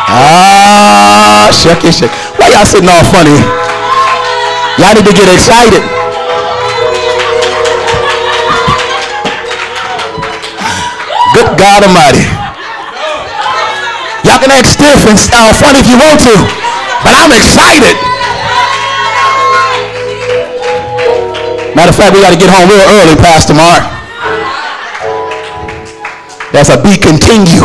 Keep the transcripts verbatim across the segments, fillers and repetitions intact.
Ah, shuck it, shuck. Why y'all sitting all funny? Y'all need to get excited. Good God Almighty. Y'all can act stiff and uh, funny if you want to, but I'm excited. Matter of fact, we got to get home real early, Pastor Mark. That's a be continue.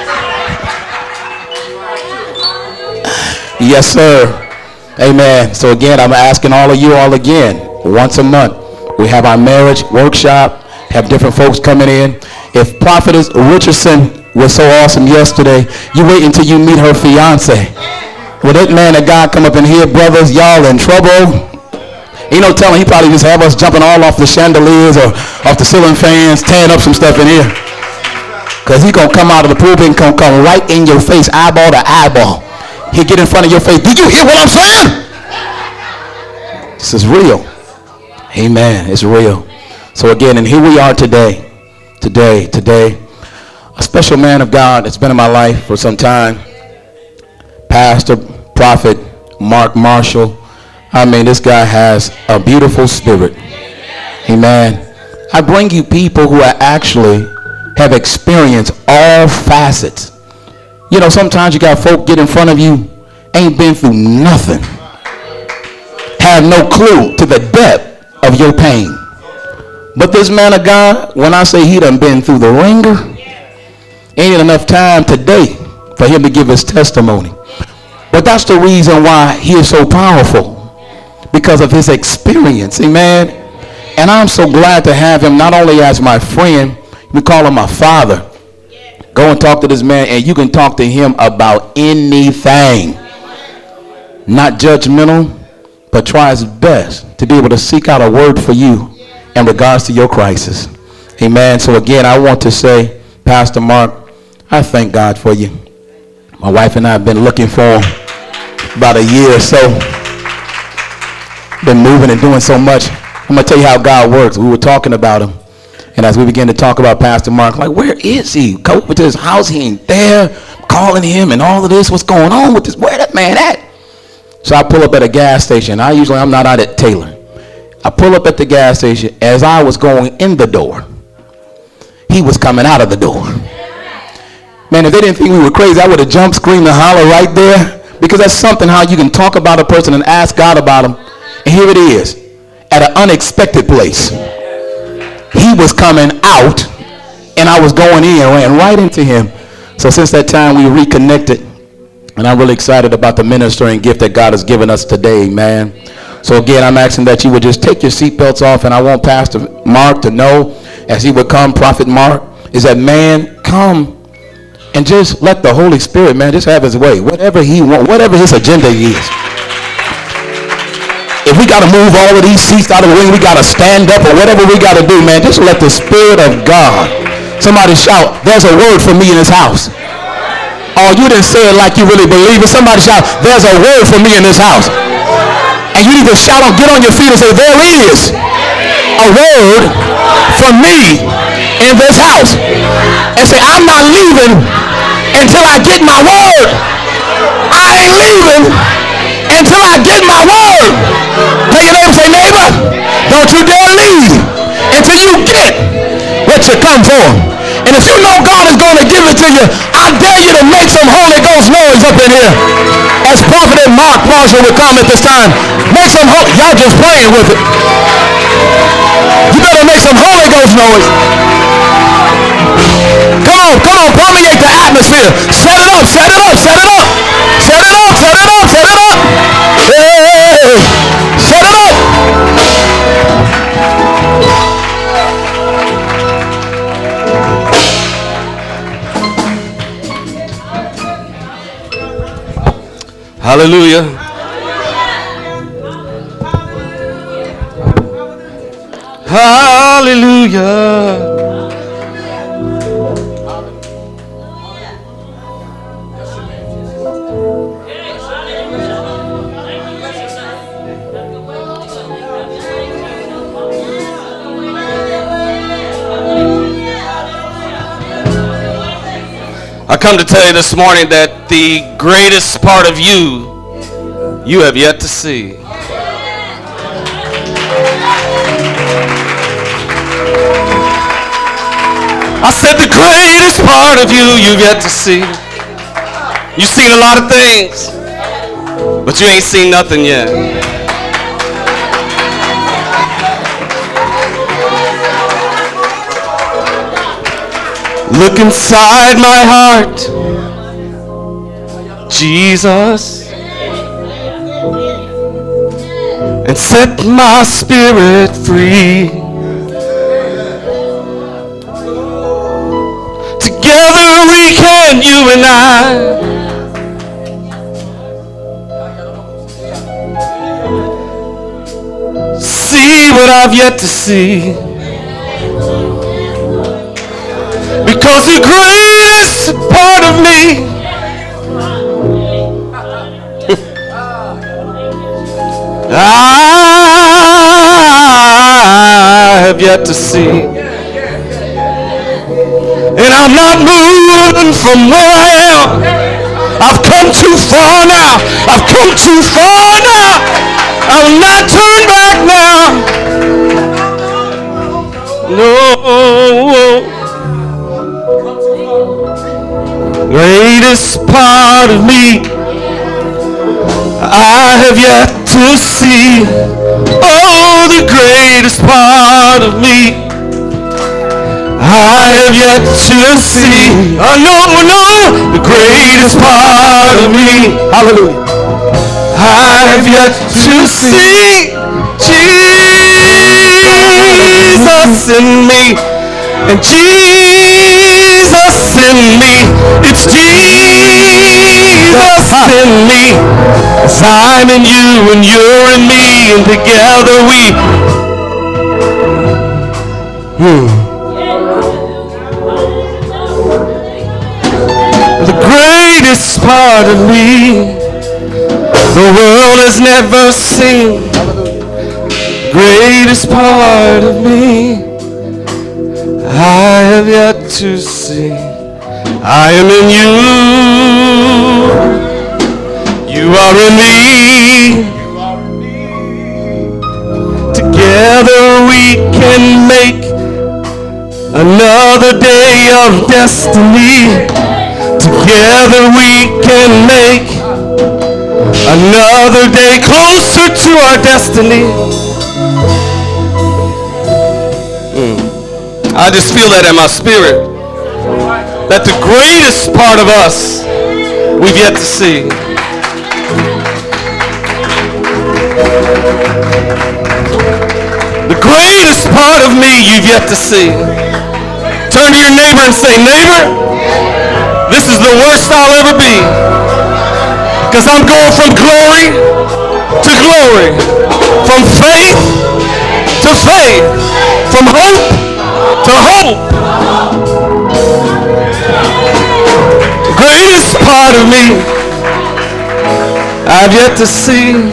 Yes, sir. Amen. So again, I'm asking all of you all again, once a month, we have our marriage workshop, have different folks coming in. If Prophetess Richardson was so awesome yesterday, you wait until you meet her fiance. When that man of God come up in here, brothers, y'all in trouble. Ain't no telling, he probably just have us jumping all off the chandeliers or off the ceiling fans, tearing up some stuff in here. Because he going to come out of the pulpit and come, come right in your face, eyeball to eyeball. He'll get in front of your face. Did you hear what I'm saying? This is real. Amen. It's real. So again, and here we are today. Today, today. A special man of God that's been in my life for some time. Pastor, Prophet Mark Marshall. I mean, this guy has a beautiful spirit. Amen. I bring you people who are actually have experienced all facets. You know, sometimes you got folk get in front of you, ain't been through nothing, have no clue to the depth of your pain. But this man of God, when I say he done been through the ringer, ain't enough time today for him to give his testimony. But that's the reason why he is so powerful, because of his experience. Amen. And I'm so glad to have him not only as my friend, we call him my father. Go and talk to this man, and you can talk to him about anything. Not judgmental, but try his best to be able to seek out a word for you in regards to your crisis. Amen. So again, I want to say, Pastor Mark, I thank God for you. My wife and I have been looking for about a year or so. Been moving and doing so much. I'm going to tell you how God works. We were talking about him. And as we began to talk about Pastor Mark, like, where is he? Go over to his house. He ain't there. Calling him and all of this. What's going on with this? Where that man at? So I pull up at a gas station. I usually, I'm not out at Taylor. I pull up at the gas station. As I was going in the door, he was coming out of the door. Man, if they didn't think we were crazy, I would have jumped, screamed, and hollered right there. Because that's something how you can talk about a person and ask God about him. And here it is, at an unexpected place. He was coming out, and I was going in, ran right into him. So since that time, we reconnected, and I'm really excited about the ministering gift that God has given us today, man. So again, I'm asking that you would just take your seatbelts off, and I want Pastor Mark to know, as he would come, Prophet Mark, is that, man, come and just let the Holy Spirit, man, just have his way. Whatever he wants, whatever his agenda is. If we got to move all of these seats out of the ring, we got to stand up or whatever we got to do, man, just let the Spirit of God. Somebody shout, there's a word for me in this house. Oh, you didn't say it like you really believe it. Somebody shout, there's a word for me in this house. And you need to shout on, get on your feet and say, there is a word for me in this house. And say, I'm not leaving until I get my word. I ain't leaving until I get my word. Tell your neighbor, say, neighbor, don't you dare leave until you get what you come for. And if you know God is going to give it to you, I dare you to make some Holy Ghost noise up in here. As Prophet Mark Marshall would come at this time, make some Holy, y'all just playing with it. You better make some Holy Ghost noise. Come on, come on, permeate the atmosphere. Set it up, set it up, set it up. Set it up, set it up, set it up. Hey, set it up. Hallelujah. Hallelujah. I come to tell you this morning that that the greatest part of you, you have yet to see. I said the greatest part of you, you've yet to see. You've seen a lot of things, but you ain't seen nothing yet. Look inside my heart, Jesus, and set my spirit free. Together we can, you and I, see what I've yet to see. Because the greatest part of me I have yet to see. And I'm not moving from where I am. I've come too far now. I've come too far now. I will not turn back now. No. Greatest part of me I have yet to see. Oh, the greatest part of me I have yet to see. Oh, no, no, the greatest part of me, hallelujah, I have yet to see. Jesus in me, and Jesus in me. It's Jesus in me. As I'm in you and you're in me, and together we hmm. The greatest part of me the world has never seen. Greatest part of me I have yet to see. I am in you, you are in me. Together we can make another day of destiny. Together we can make another day closer to our destiny. Mm. I just feel that in my spirit, that the greatest part of us we've yet to see. The greatest part of me you've yet to see. Turn to your neighbor and say, neighbor, this is the worst I'll ever be. Because I'm going from glory to glory. From faith to faith. From hope to hope. The greatest part of me I've yet to see.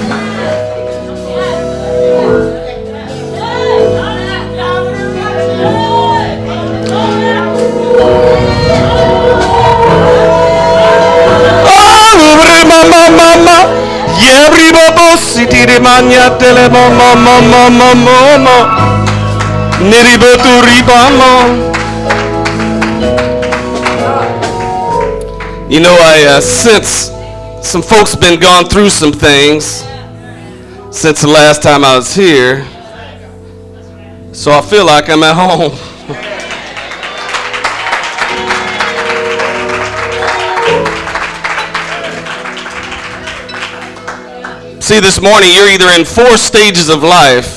You know, I uh, sense some folks been gone through some things since the last time I was here, so I feel like I'm at home. See, this morning you're either in four stages of life.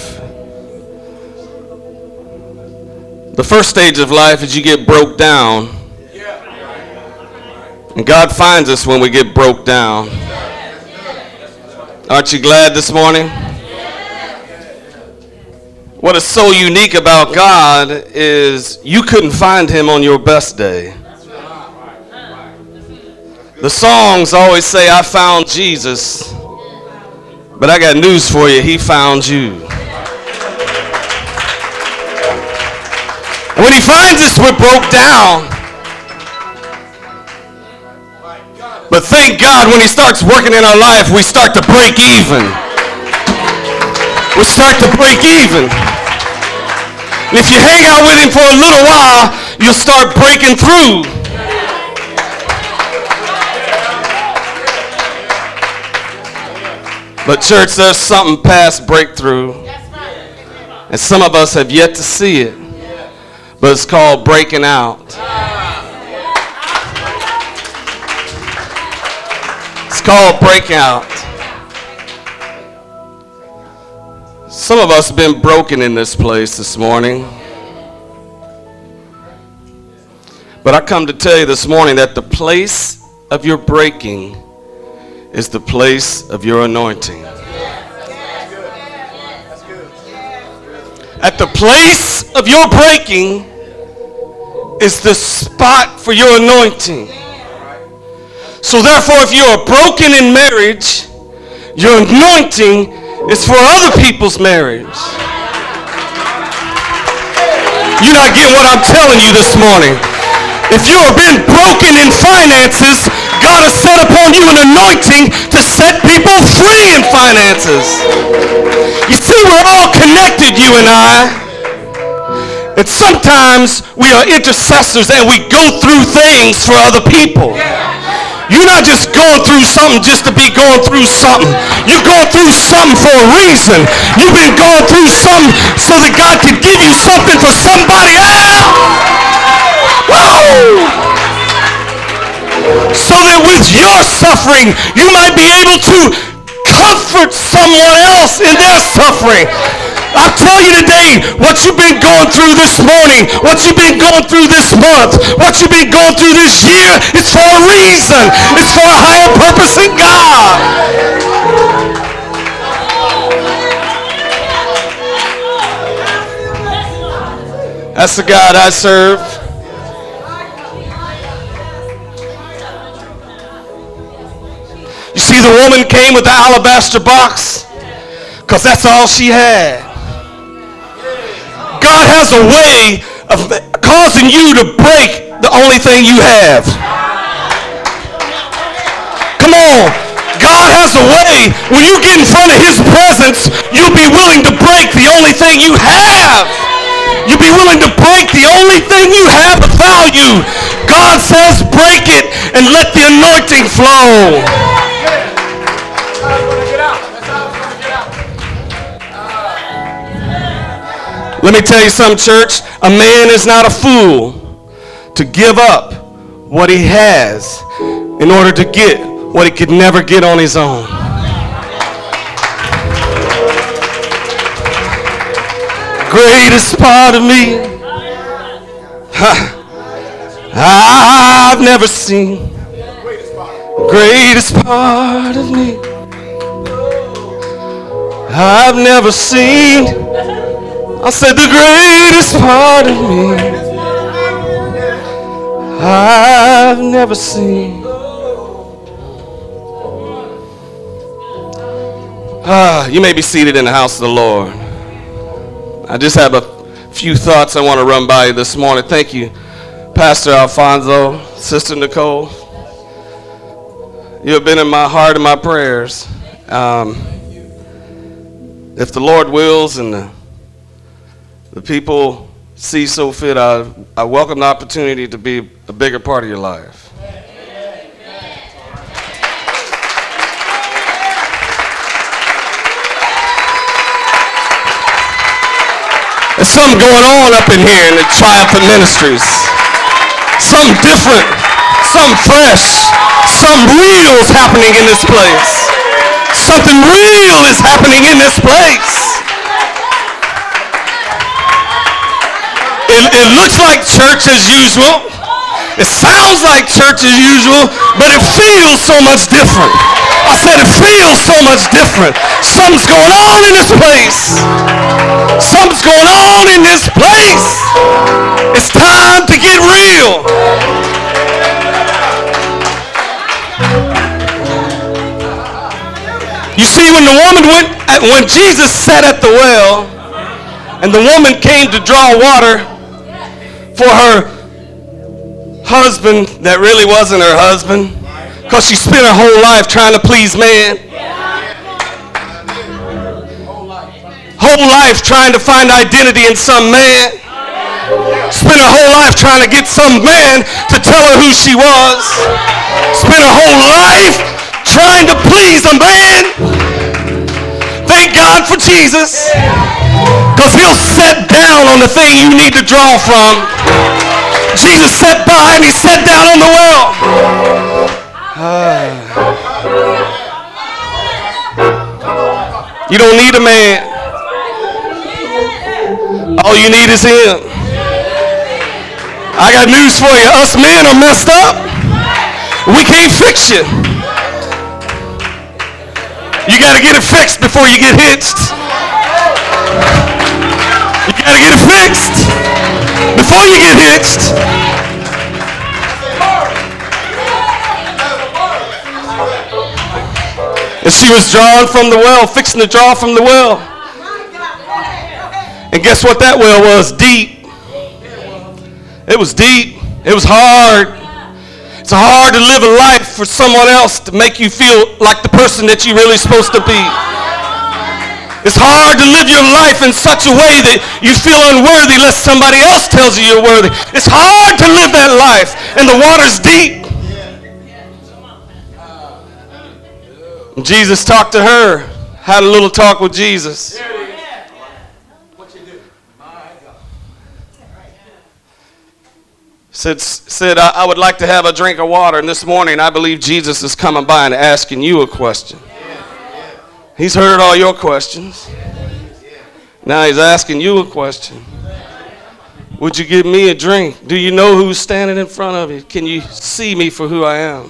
The first stage of life is you get broke down. And God finds us when we get broke down. Aren't you glad this morning? What is so unique about God is you couldn't find him on your best day. The songs always say, I found Jesus. But I got news for you, he found you. When he finds us, we're broke down. But thank God when he starts working in our life, we start to break even. We start to break even. And if you hang out with him for a little while, you'll start breaking through. But church, there's something past breakthrough. And some of us have yet to see it. But it's called breaking out. It's called breaking out. Some of us have been broken in this place this morning. But I come to tell you this morning that the place of your breaking is the place of your anointing. At the place of your breaking is the spot for your anointing. So therefore, if you are broken in marriage, your anointing is for other people's marriage. You're not getting what I'm telling you this morning. If you have been broken in finances, God has set upon you an anointing to set people free in finances. You see, we're all connected, you and I. And sometimes we are intercessors and we go through things for other people. You're not just going through something just to be going through something. You're going through something for a reason. You've been going through something so that God can give you something for somebody else. Woo! So that with your suffering, you might be able to comfort someone else in their suffering. I tell you today, what you've been going through this morning, what you've been going through this month, what you've been going through this year, it's for a reason. It's for a higher purpose in God. That's the God I serve. You see, the woman came with the alabaster box because that's all she had. God has a way of causing you to break the only thing you have. Come on. God has a way, when you get in front of his presence, you'll be willing to break the only thing you have. You'll be willing to break the only thing you have of value. God says break it and let the anointing flow. Let me tell you something, church. A man is not a fool to give up what he has in order to get what he could never get on his own. Greatest part of me, I've never seen. Greatest part of me, I've never seen. I said the greatest part of me I've never seen. Ah, you may be seated in the house of the Lord. I just have a few thoughts I want to run by you this morning. Thank you, Pastor Alfonso, Sister Nicole. You have been in my heart and my prayers. Um, if the Lord wills and the The people see so fit, I, I welcome the opportunity to be a bigger part of your life. There's something going on up in here in the Triumphant Ministries. Something different, something fresh, something real is happening in this place. Something real is happening in this place. It, it looks like church as usual. It sounds like church as usual, but it feels so much different. I said it feels so much different. Something's going on in this place. Something's going on in this place. It's time to get real. You see, when the woman went, when Jesus sat at the well, and the woman came to draw water for her husband that really wasn't her husband. Because she spent her whole life trying to please man. Whole life trying to find identity in some man. Spent her whole life trying to get some man to tell her who she was. Spent her whole life trying to please a man. Thank God for Jesus. Because he'll set down on the thing you need to draw from. Jesus sat by and he sat down on the well. Uh, you don't need a man. All you need is him. I got news for you. Us men are messed up. We can't fix you. You got to get it fixed before you get hitched. You got to get it fixed before you get hitched. And she was drawing from the well, fixing to draw from the well. And guess what that well was? Deep. It was deep. It was hard. It's hard to live a life for someone else to make you feel like the person that you're really supposed to be. It's hard to live your life in such a way that you feel unworthy unless somebody else tells you you're worthy. It's hard to live that life, and the water's deep. And Jesus talked to her, had a little talk with Jesus. Said, said I, I would like to have a drink of water, and this morning I believe Jesus is coming by and asking you a question. He's heard all your questions. Now he's asking you a question. Would you give me a drink? Do you know who's standing in front of you? Can you see me for who I am?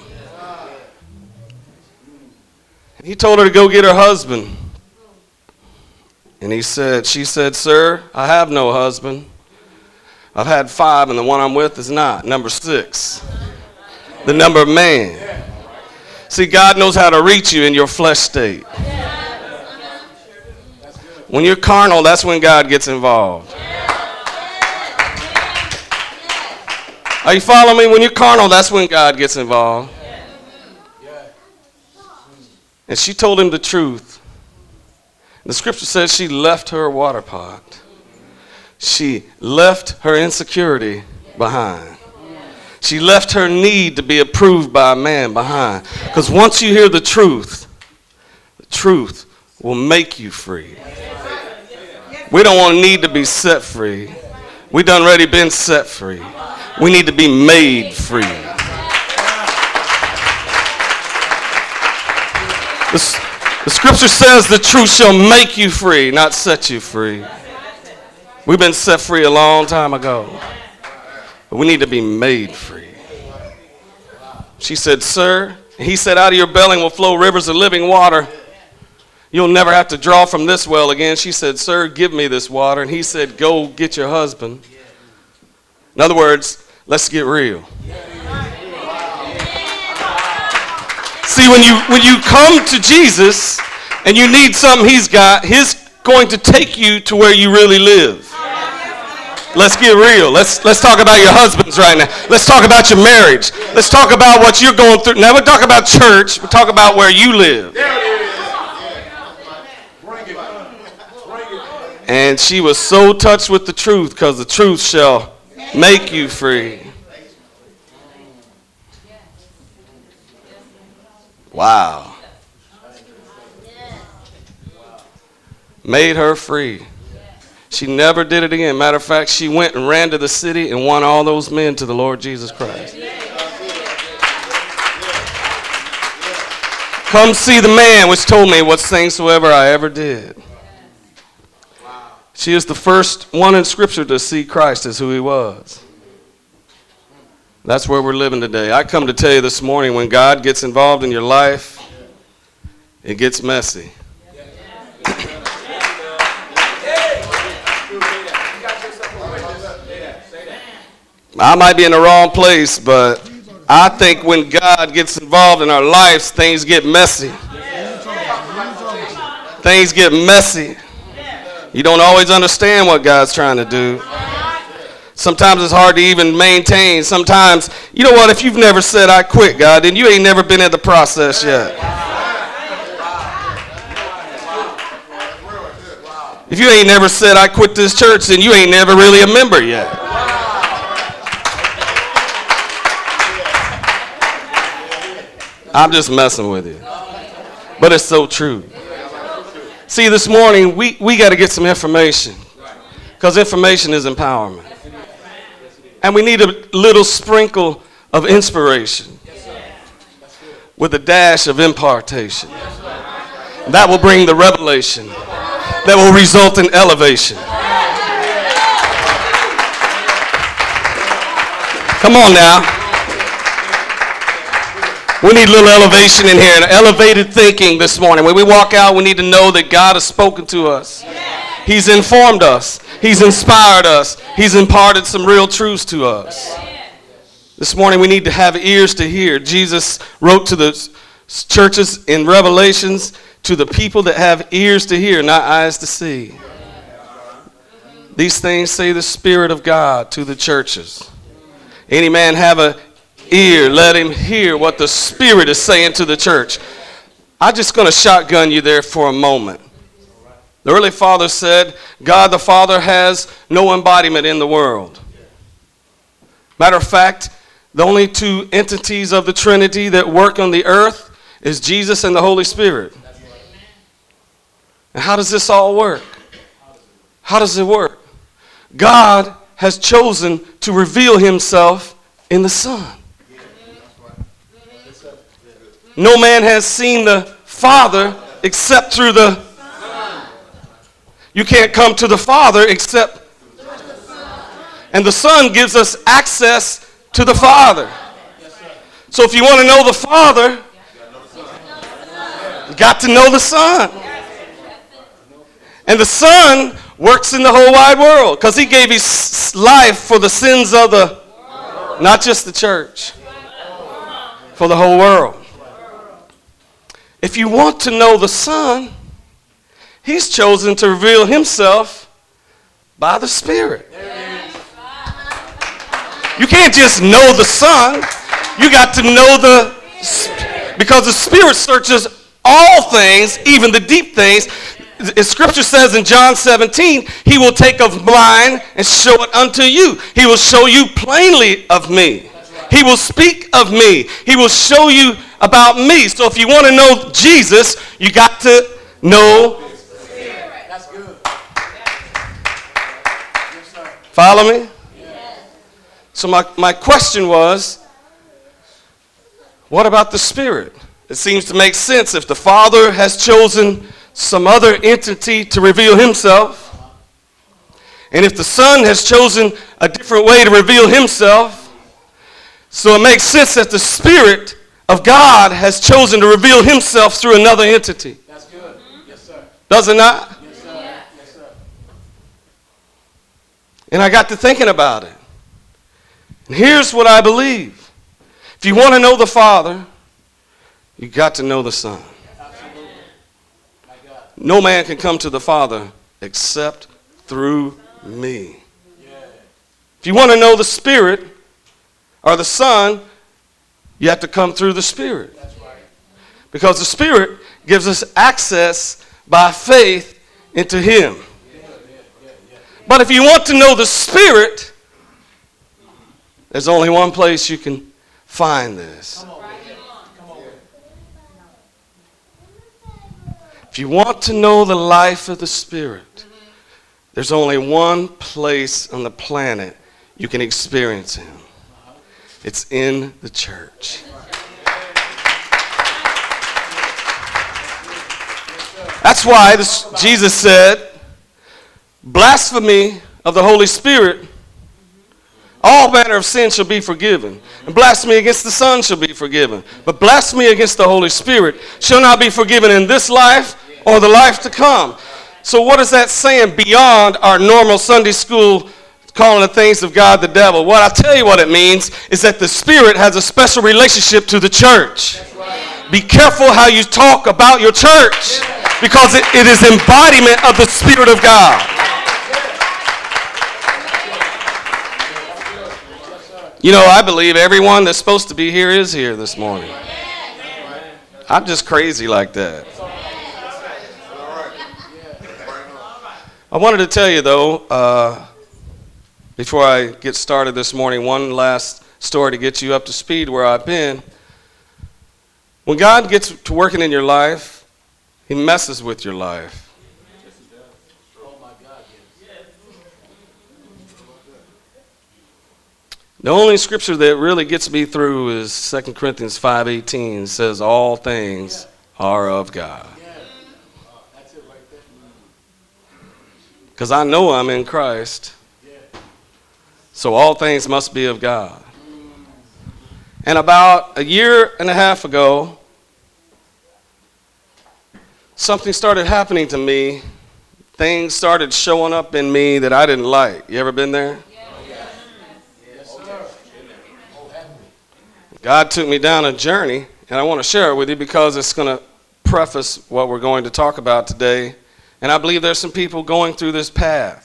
He told her to go get her husband. And he said, she said, sir, I have no husband. I've had five, and the one I'm with is not. Number six. The number of man. See, God knows how to reach you in your flesh state. When you're carnal, that's when God gets involved. Are you following me? When you're carnal, that's when God gets involved. And she told him the truth. The scripture says she left her water pot. She left her insecurity behind. She left her need to be approved by a man behind. Because once you hear the truth, the truth will make you free. We don't want to need to be set free. We done already been set free. We need to be made free. The, the scripture says the truth shall make you free, not set you free. We've been set free a long time ago. But we need to be made free. She said, sir, he said, out of your belly will flow rivers of living water. You'll never have to draw from this well again. She said, sir, give me this water. And he said, go get your husband. In other words, let's get real. See, when you, when you come to Jesus and you need something he's got, he's going to take you to where you really live. Let's get real. Let's, let's talk about your husbands right now. Let's talk about your marriage. Let's talk about what you're going through. Now, we'll talk about church. We'll talk about where you live. And she was so touched with the truth, because the truth shall make you free. Wow. Made her free. She never did it again. Matter of fact, she went and ran to the city and won all those men to the Lord Jesus Christ. Come see the man which told me what things soever I ever did. She is the first one in Scripture to see Christ as who he was. That's where we're living today. I come to tell you this morning, when God gets involved in your life, it gets messy. I might be in the wrong place, but I think when God gets involved in our lives, things get messy. Things get messy. You don't always understand what God's trying to do. Sometimes it's hard to even maintain. Sometimes, you know what, if you've never said I quit, God, then you ain't never been in the process yet. If you ain't never said I quit this church, then you ain't never really a member yet. I'm just messing with you. But it's so true. See, this morning, we, we got to get some information. Because information is empowerment. And we need a little sprinkle of inspiration with a dash of impartation. That will bring the revelation that will result in elevation. Come on now. We need a little elevation in here, and elevated thinking this morning. When we walk out, we need to know that God has spoken to us. He's informed us. He's inspired us. He's imparted some real truths to us. This morning we need to have ears to hear. Jesus wrote to the churches in Revelations, to the people that have ears to hear, not eyes to see. These things say the Spirit of God to the churches. Any man have a ear, let him hear what the Spirit is saying to the church. I'm just going to shotgun you there for a moment. The early fathers said, God the Father has no embodiment in the world. Matter of fact, the only two entities of the Trinity that work on the earth is Jesus and the Holy Spirit. And how does this all work? How does it work? God has chosen to reveal himself in the Son. No man has seen the Father except through the Son. You can't come to the Father except through the Son. And the Son gives us access to the Father. So if you want to know the Father, you got to know the Son. And the Son works in the whole wide world because he gave his life for the sins of the, not just the church, for the whole world. If you want to know the Son, he's chosen to reveal himself by the Spirit. You can't just know the Son. You got to know the Spirit. Because the Spirit searches all things, even the deep things. As Scripture says in John seventeen, he will take of mine and show it unto you. He will show you plainly of me. He will speak of me. He will show you about me. So if you want to know Jesus, you got to know. That's good. Follow me? So my, my question was, what about the Spirit? It seems to make sense if the Father has chosen some other entity to reveal himself, and if the Son has chosen a different way to reveal himself, so it makes sense that the Spirit of God has chosen to reveal himself through another entity. That's good. Yes, sir. Does it not? Yes, sir. Yes, sir. And I got to thinking about it. And here's what I believe. If you want to know the Father, you got to know the Son. Absolutely. My God. No man can come to the Father except through me. Yeah. If you want to know the Spirit or the Son, you have to come through the Spirit. That's right. Because the Spirit gives us access by faith into him. Yeah, yeah, yeah, yeah. But if you want to know the Spirit, there's only one place you can find this. Come on. Come on. If you want to know the life of the Spirit, there's only one place on the planet you can experience him. It's in the church. That's why this, Jesus said, blasphemy of the Holy Spirit, all manner of sin shall be forgiven. And blasphemy against the Son shall be forgiven. But blasphemy against the Holy Spirit shall not be forgiven in this life or the life to come. So what is that saying beyond our normal Sunday school calling the things of God the devil? What I tell you what it means is that the Spirit has a special relationship to the church. Be careful how you talk about your church, because it, it is embodiment of the Spirit of God. You know, I believe everyone that's supposed to be here is here this morning. I'm just crazy like that. I wanted to tell you, though, uh, before I get started this morning, one last story to get you up to speed where I've been. When God gets to working in your life, he messes with your life. The only scripture that really gets me through is Second Corinthians five eighteen. It says, all things are of God. Because I know I'm in Christ. So all things must be of God. And about a year and a half ago, something started happening to me. Things started showing up in me that I didn't like. You ever been there? God took me down a journey, and I want to share it with you because it's going to preface what we're going to talk about today. And I believe there's some people going through this path.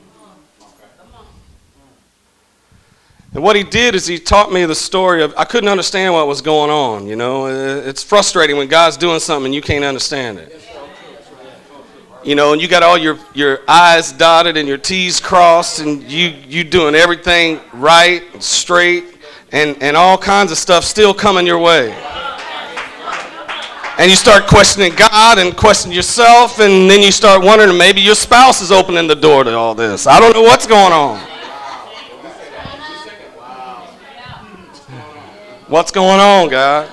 And what he did is he taught me the story of, I couldn't understand what was going on, you know. It's frustrating when God's doing something and you can't understand it. You know, and you got all your, your I's dotted and your T's crossed, and you, you doing everything right and straight. And, and all kinds of stuff still coming your way. And you start questioning God and questioning yourself, and then you start wondering maybe your spouse is opening the door to all this. I don't know what's going on. What's going on, God?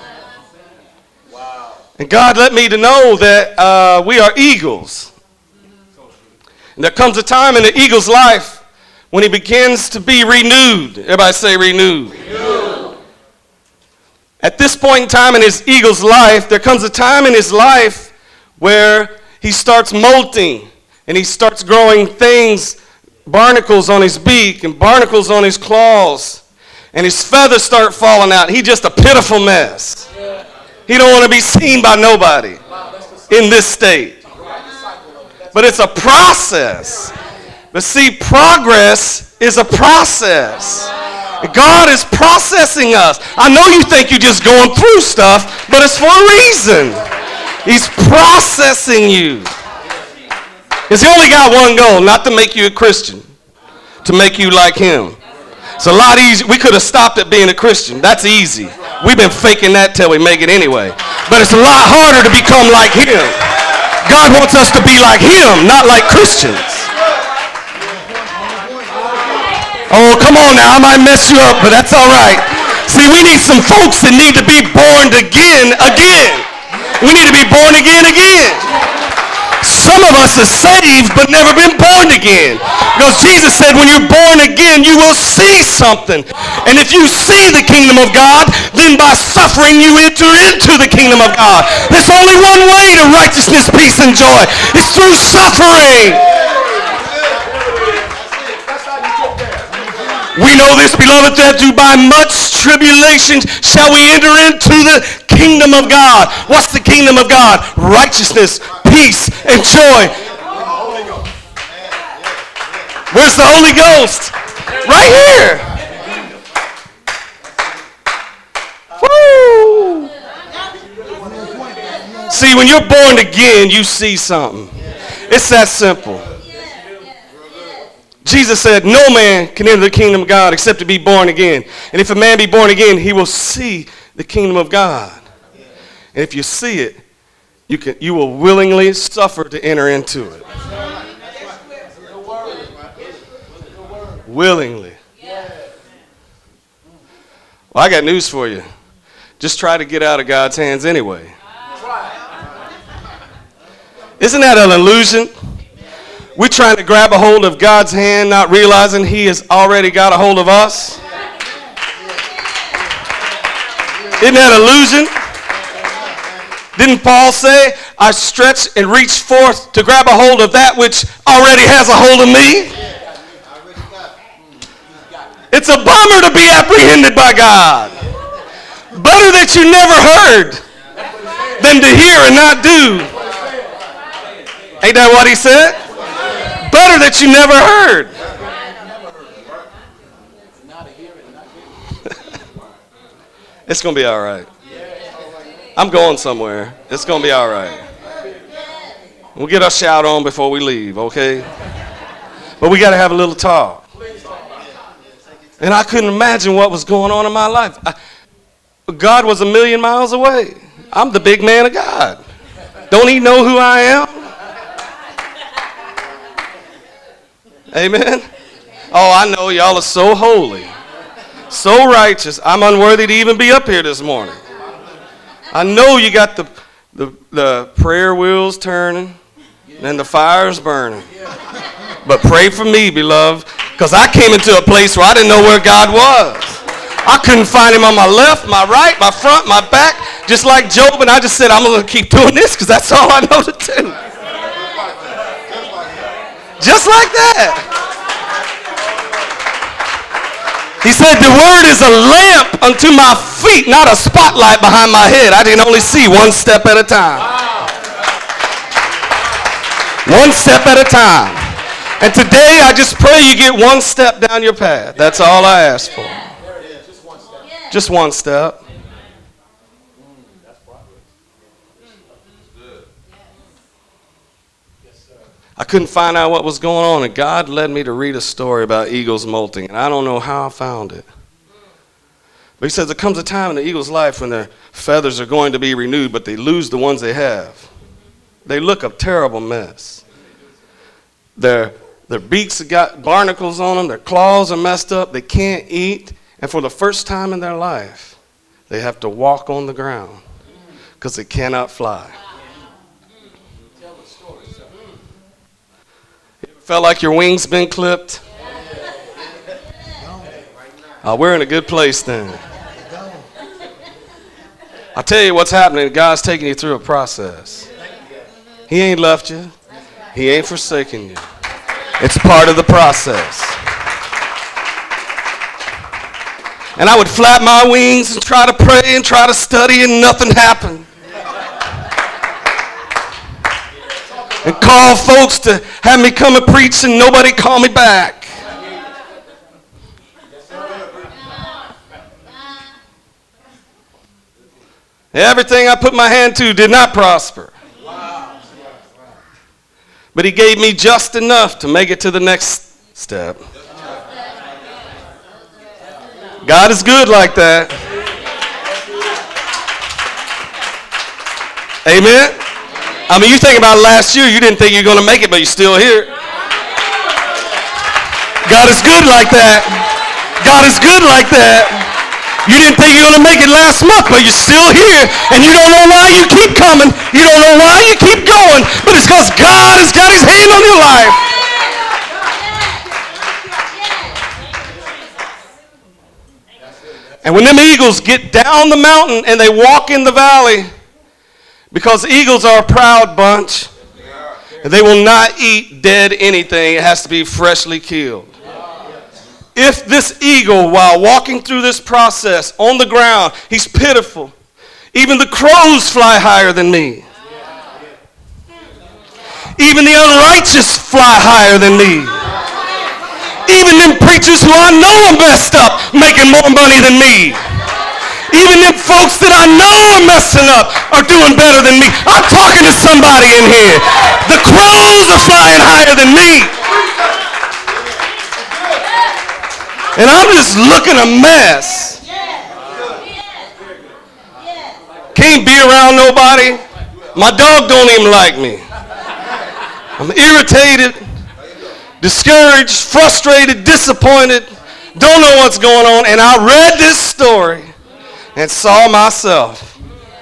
And God let me to know that uh, we are eagles. And there comes a time in the eagle's life when he begins to be renewed. Everybody say renewed. renewed. At this point in time in his eagle's life, there comes a time in his life where he starts molting and he starts growing things, barnacles on his beak and barnacles on his claws, and his feathers start falling out. He's just a pitiful mess. He don't want to be seen by nobody in this state. But it's a process. But see, progress is a process. God is processing us. I know you think you're just going through stuff, but it's for a reason. He's processing you. Because he only got one goal, not to make you a Christian, to make you like him. It's a lot easier. We could have stopped at being a Christian. That's easy. We've been faking that till we make it anyway. But it's a lot harder to become like him. God wants us to be like him, not like Christians. Oh, come on now. I might mess you up, but that's all right. See, we need some folks that need to be born again, again. We need to be born again, again. Some of us are saved, but never been born again. Because Jesus said, when you're born again, you will see something. And if you see the kingdom of God, then by suffering, you enter into the kingdom of God. There's only one way to righteousness, peace, and joy. It's through suffering. We know this, beloved, that through by much tribulation shall we enter into the kingdom of God. What's the kingdom of God? Righteousness, peace, and joy. Where's the Holy Ghost? Right here. Woo! See, when you're born again, you see something. It's that simple. Jesus said, no man can enter the kingdom of God except to be born again. And if a man be born again, he will see the kingdom of God. And if you see it, you can, you will willingly suffer to enter into it. Willingly. Well, I got news for you. Just try to get out of God's hands anyway. Isn't that an illusion? We're trying to grab a hold of God's hand, not realizing he has already got a hold of us. Isn't that illusion? Didn't Paul say, I stretch and reach forth to grab a hold of that which already has a hold of me? It's a bummer to be apprehended by God. Better that you never heard than to hear and not do. Ain't that what he said? Better that you never heard. It's going to be all right. I'm going somewhere. It's going to be all right. We'll get our shout on before we leave, okay? But we got to have a little talk. And I couldn't imagine what was going on in my life. I, God was a million miles away. I'm the big man of God. Don't he know who I am? Amen. Oh, I know y'all are so holy, so righteous. I'm unworthy to even be up here this morning. I know you got the, the, the prayer wheels turning and the fire's burning. But pray for me, beloved, because I came into a place where I didn't know where God was. I couldn't find him on my left, my right, my front, my back, just like Job. And I just said, I'm going to keep doing this because that's all I know to do. Just like that. He said, the word is a lamp unto my feet, not a spotlight behind my head. I can only see one step at a time. One step at a time. And today, I just pray you get one step down your path. That's all I ask for. Just one step. I couldn't find out what was going on, and God led me to read a story about eagles molting, and I don't know how I found it. But he says there comes a time in the eagle's life when their feathers are going to be renewed, but they lose the ones they have. They look a terrible mess. Their, their beaks have got barnacles on them, their claws are messed up, they can't eat, and for the first time in their life, they have to walk on the ground because they cannot fly. Felt like your wings been clipped? Uh, we're in a good place then. I'll tell you what's happening. God's taking you through a process. He ain't left you. He ain't forsaken you. It's part of the process. And I would flap my wings and try to pray and try to study, and nothing happened. And call folks to have me come and preach, and nobody called me back. Everything I put my hand to did not prosper. But he gave me just enough to make it to the next step. God is good like that. Amen. I mean, you think about last year, you didn't think you were going to make it, but you're still here. God is good like that. God is good like that. You didn't think you were going to make it last month, but you're still here, and you don't know why you keep coming. You don't know why you keep going, but it's because God has got his hand on your life. And when them eagles get down the mountain and they walk in the valley, because eagles are a proud bunch, and they will not eat dead anything. It has to be freshly killed. If this eagle, while walking through this process on the ground, he's pitiful. Even the crows fly higher than me. Even the unrighteous fly higher than me. Even them preachers who I know are messed up, making more money than me. Even them folks that I know are messing up are doing better than me. I'm talking to somebody in here. The crows are flying higher than me. And I'm just looking a mess. Can't be around nobody. My dog don't even like me. I'm irritated, discouraged, frustrated, disappointed, don't know what's going on. And I read this story and saw myself.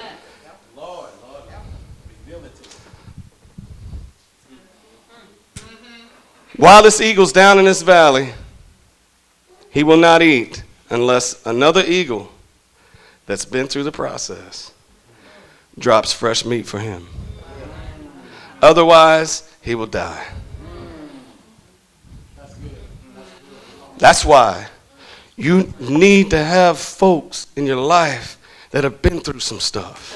While this eagle's down in this valley, he will not eat unless another eagle that's been through the process drops fresh meat for him. Otherwise, he will die. That's why you need to have folks in your life that have been through some stuff.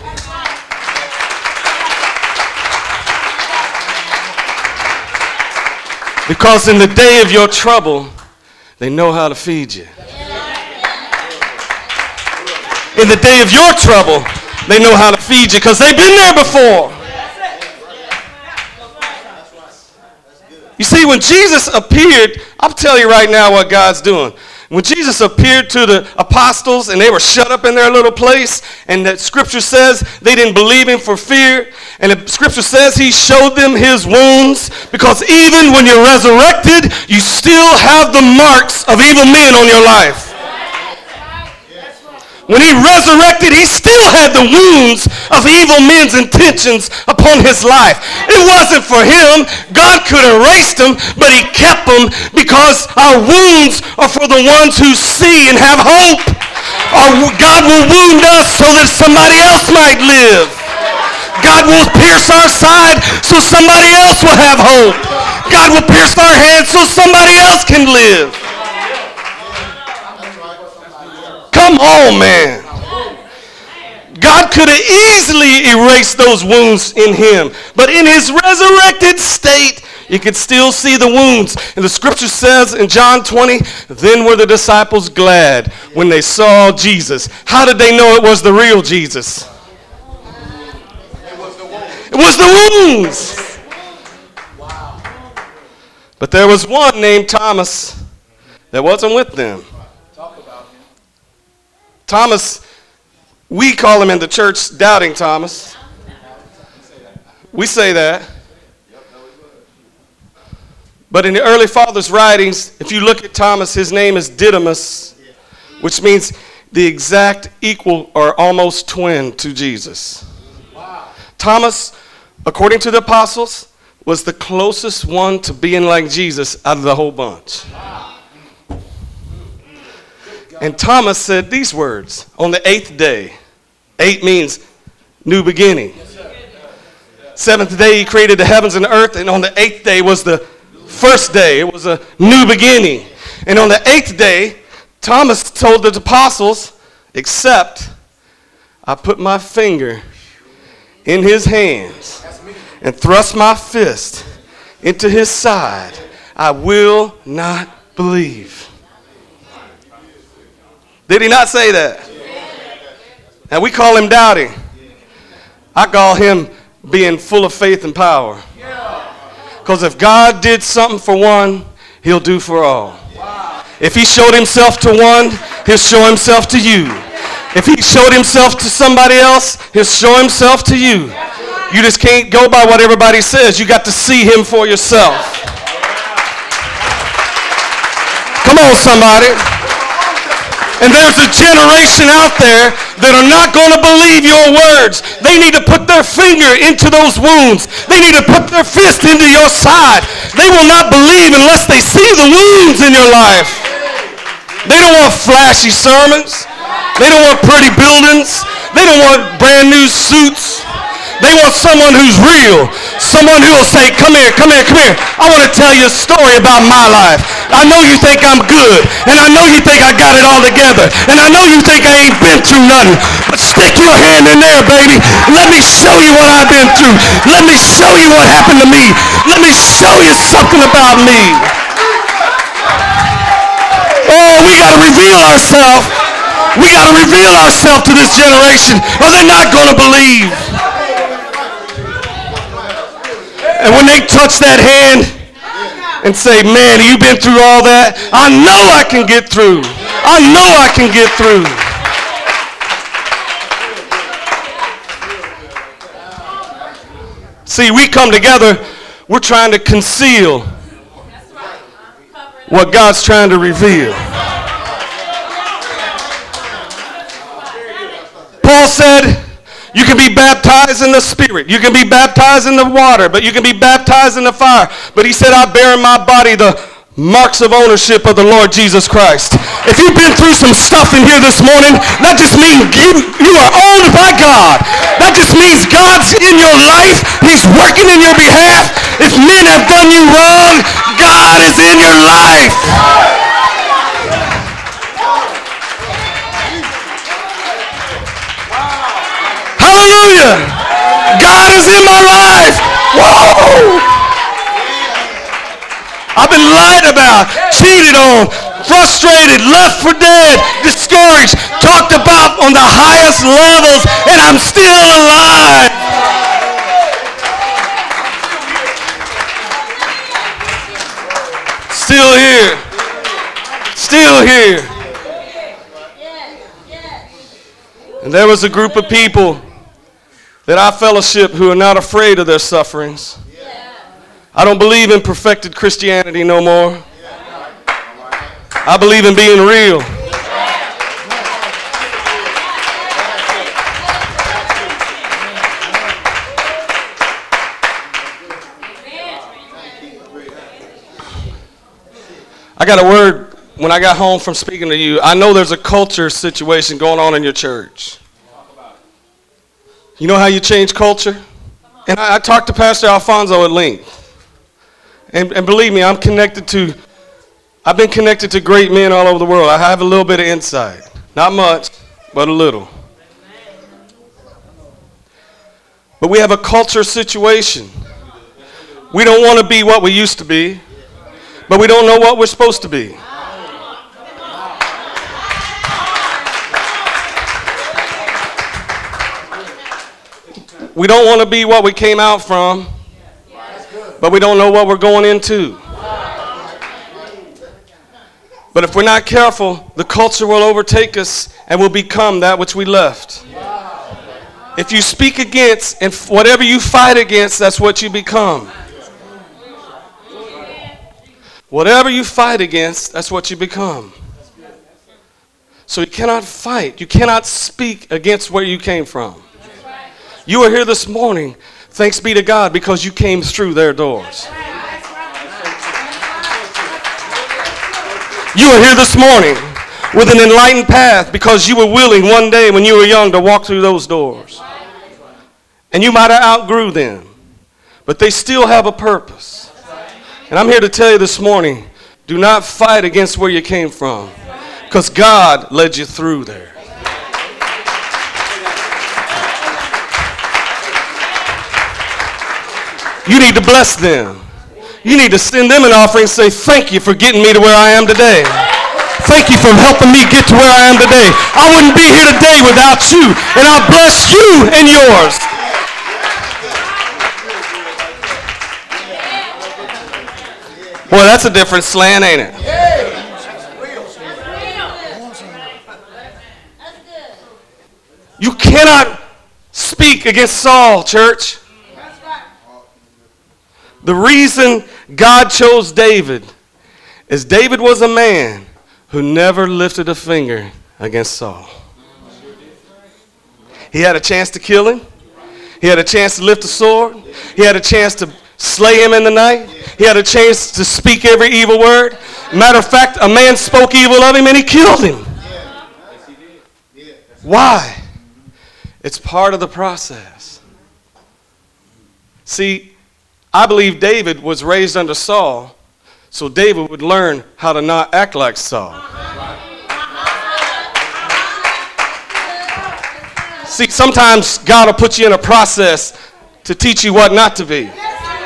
Because in the day of your trouble, they know how to feed you. In the day of your trouble, they know how to feed you because they've been there before. You see, when Jesus appeared, I'll tell you right now what God's doing. When Jesus appeared to the apostles and they were shut up in their little place, and the scripture says they didn't believe him for fear, and the scripture says he showed them his wounds, because even when you're resurrected, you still have the marks of evil men on your life. When he resurrected, he still had the wounds of evil men's intentions upon his life. It wasn't for him. God could erase them, but he kept them because our wounds are for the ones who see and have hope. Or God will wound us so that somebody else might live. God will pierce our side so somebody else will have hope. God will pierce our hands so somebody else can live. Come on, man. God could have easily erased those wounds in him, but in his resurrected state, you could still see the wounds. And the scripture says in John twenty, then were the disciples glad when they saw Jesus. How did they know it was the real Jesus? It was the wounds. But there was one named Thomas that wasn't with them. Thomas, we call him in the church Doubting Thomas. We say that. But in the early fathers' writings, if you look at Thomas, his name is Didymus, which means the exact equal or almost twin to Jesus. Thomas, according to the apostles, was the closest one to being like Jesus out of the whole bunch. And Thomas said these words on the eighth day. Eight means new beginning. Seventh day he created the heavens and the earth, and on the eighth day was the first day. It was a new beginning. And on the eighth day, Thomas told the apostles, except I put my finger in his hands and thrust my fist into his side, I will not believe. Did he not say that? And we call him doubting. I call him being full of faith and power. Because if God did something for one, he'll do for all. If he showed himself to one, he'll show himself to you. If he showed himself to somebody else, he'll show himself to you. You just can't go by what everybody says. You got to see him for yourself. Come on, somebody. And there's a generation out there that are not going to believe your words. They need to put their finger into those wounds. They need to put their fist into your side. They will not believe unless they see the wounds in your life. They don't want flashy sermons. They don't want pretty buildings. They don't want brand new suits. They want someone who's real. Someone who will say, come here, come here, come here. I want to tell you a story about my life. I know you think I'm good. And I know you think I got it all together. And I know you think I ain't been through nothing. But stick your hand in there, baby. Let me show you what I've been through. Let me show you what happened to me. Let me show you something about me. Oh, we got to reveal ourselves. We got to reveal ourselves to this generation, or they're not going to believe. And when they touch that hand and say, man, you've been through all that, I know I can get through. I know I can get through. See, we come together, we're trying to conceal what God's trying to reveal. Paul said, you can be baptized in the Spirit. You can be baptized in the water, but you can be baptized in the fire. But he said, I bear in my body the marks of ownership of the Lord Jesus Christ. If you've been through some stuff in here this morning, that just means you, you are owned by God. That just means God's in your life. He's working in your behalf. If men have done you wrong, God is in your life. Hallelujah. God is in my life. Whoa. I've been lied about, cheated on, frustrated, left for dead, discouraged, talked about on the highest levels, and I'm still alive. Still here. Still here. And there was a group of people that I fellowship who are not afraid of their sufferings. I don't believe in perfected Christianity no more. I believe in being real. I got a word when I got home from speaking to you. I know there's a culture situation going on in your church. You know how you change culture? And I, I talked to Pastor Alfonso at length. And, and believe me, I'm connected to, I've been connected to great men all over the world. I have a little bit of insight. Not much, but a little. But we have a culture situation. We don't want to be what we used to be, but we don't know what we're supposed to be. We don't want to be what we came out from, but we don't know what we're going into. But if we're not careful, the culture will overtake us and we'll become that which we left. If you speak against and whatever you fight against, that's what you become. Whatever you fight against, that's what you become. So you cannot fight. You cannot speak against where you came from. You are here this morning, thanks be to God, because you came through their doors. You are here this morning with an enlightened path because you were willing one day when you were young to walk through those doors. And you might have outgrew them, but they still have a purpose. And I'm here to tell you this morning, do not fight against where you came from, because God led you through there. You need to bless them. You need to send them an offering and say, thank you for getting me to where I am today. Thank you for helping me get to where I am today. I wouldn't be here today without you, and I bless you and yours. Boy, that's a different slant, ain't it? You cannot speak against Saul, church. The reason God chose David is David was a man who never lifted a finger against Saul. He had a chance to kill him. He had a chance to lift a sword. He had a chance to slay him in the night. He had a chance to speak every evil word. Matter of fact, a man spoke evil of him and he killed him. Why? It's part of the process. See, I believe David was raised under Saul, so David would learn how to not act like Saul. See, sometimes God will put you in a process to teach you what not to be.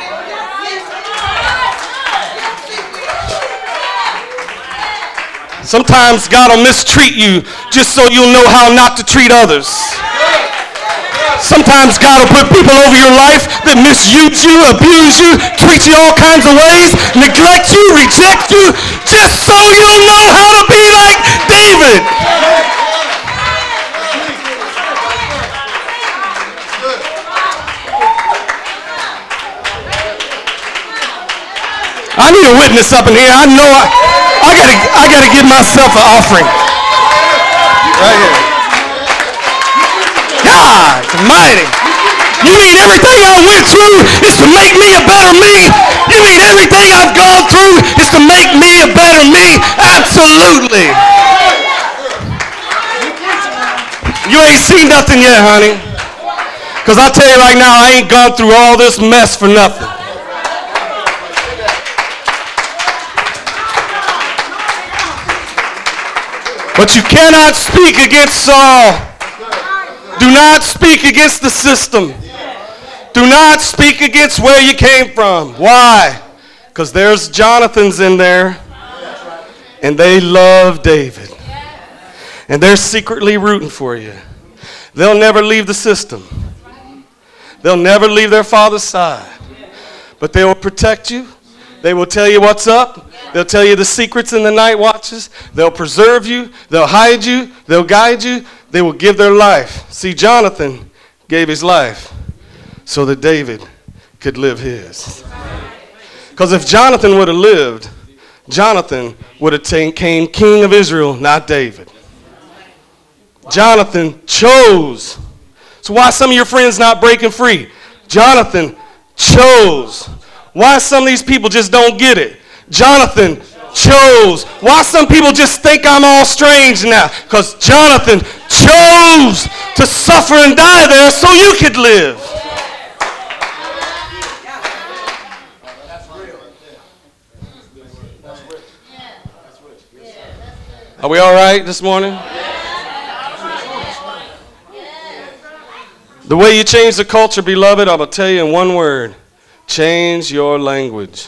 Sometimes God will mistreat you just so you'll know how not to treat others. Sometimes God will put people over your life that misuse you, abuse you, treat you all kinds of ways, neglect you, reject you, just so you'll know how to be like David. I need a witness up in here. I know I, I gotta, I gotta give myself an offering. Right here. God almighty. You mean everything I went through is to make me a better me? You mean everything I've gone through is to make me a better me? Absolutely. You ain't seen nothing yet, honey. Because I'll tell you right now, I ain't gone through all this mess for nothing. But you cannot speak against Saul. Do not speak against the system. Do not speak against where you came from. Why? Because there's Jonathans in there. And they love David. And they're secretly rooting for you. They'll never leave the system. They'll never leave their father's side. But they will protect you. They will tell you what's up. They'll tell you the secrets in the night watches. They'll preserve you. They'll hide you. They'll guide you. They will give their life. See, Jonathan gave his life so that David could live his. Because if Jonathan would have lived, Jonathan would have became king of Israel, not David. Jonathan chose. So why some of your friends not breaking free? Jonathan chose. Why some of these people just don't get it? Jonathan chose. Why some people just think I'm all strange now? Because Jonathan chose to suffer and die there so you could live. Are we all right this morning? The way you change the culture, beloved, I'm going to tell you in one word. Change your language.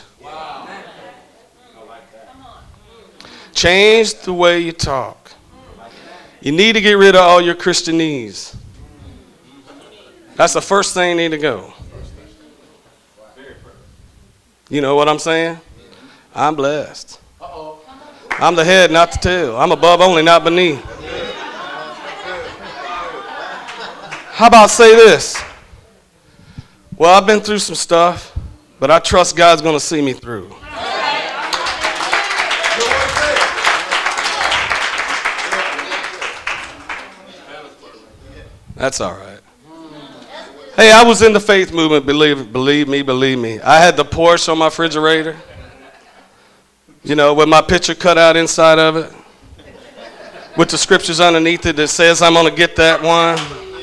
Change the way you talk. You need to get rid of all your Christianese. That's the first thing you need to go. You know what I'm saying? I'm blessed. I'm the head, not the tail. I'm above only, not beneath. How about say this? Well, I've been through some stuff, but I trust God's going to see me through. That's all right. Hey, I was in the faith movement, believe, believe me, believe me. I had the Porsche on my refrigerator, you know, with my picture cut out inside of it, with the scriptures underneath it that says I'm going to get that one.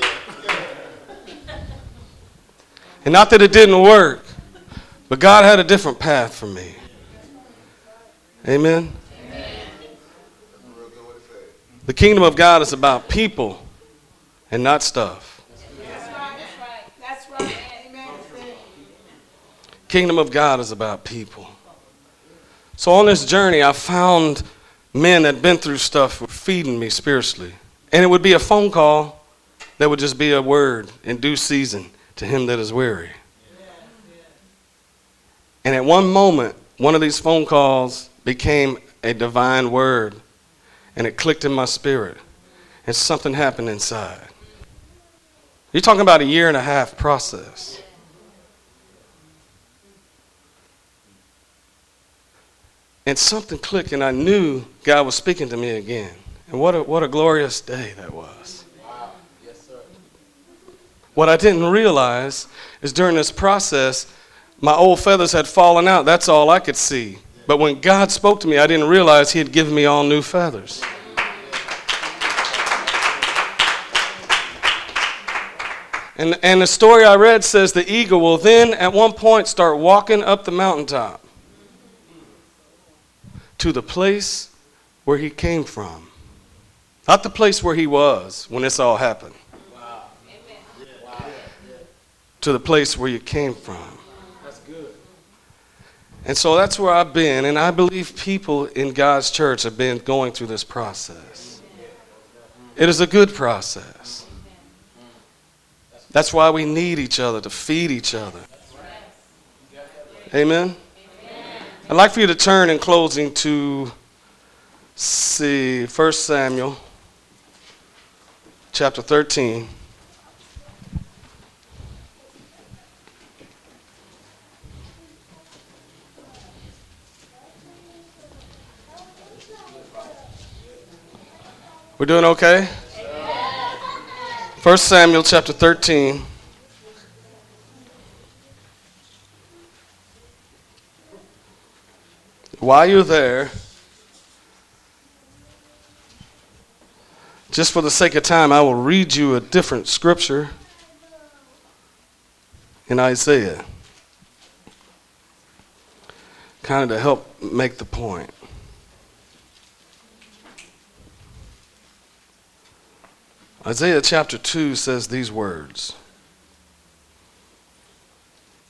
And not that it didn't work, but God had a different path for me. Amen? Amen. The kingdom of God is about people and not stuff. That's right. That's right. Amen. Kingdom of God is about people. So on this journey, I found men that had been through stuff were feeding me spiritually. And it would be a phone call that would just be a word in due season to him that is weary. And at one moment, one of these phone calls became a divine word, and it clicked in my spirit, and something happened inside. You're talking about a year and a half process. And something clicked, and I knew God was speaking to me again. And what a, what a glorious day that was. Wow. Yes, sir. What I didn't realize is during this process, my old feathers had fallen out. That's all I could see. But when God spoke to me, I didn't realize he had given me all new feathers. And, and the story I read says the eagle will then at one point start walking up the mountaintop to the place where he came from. Not the place where he was when this all happened. Wow. Wow. To the place where you came from. That's good. And so that's where I've been, and I believe people in God's church have been going through this process. It is a good process. That's why we need each other, to feed each other. Amen? I'd like for you to turn in closing to, see, First Samuel chapter thirteen. We're doing okay? First Samuel chapter thirteen. While you're there, just for the sake of time, I will read you a different scripture in Isaiah, kind of to help make the point. Isaiah chapter two says these words.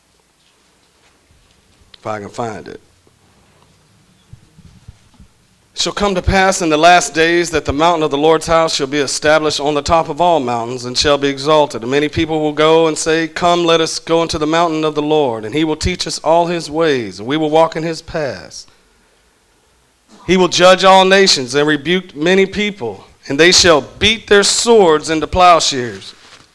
If I can find it. shall come to pass in the last days that the mountain of the Lord's house shall be established on the top of all mountains and shall be exalted. And many people will go and say, come, let us go into the mountain of the Lord, and he will teach us all his ways, and we will walk in his paths. He will judge all nations and rebuke many people, and they shall beat their swords into plowshares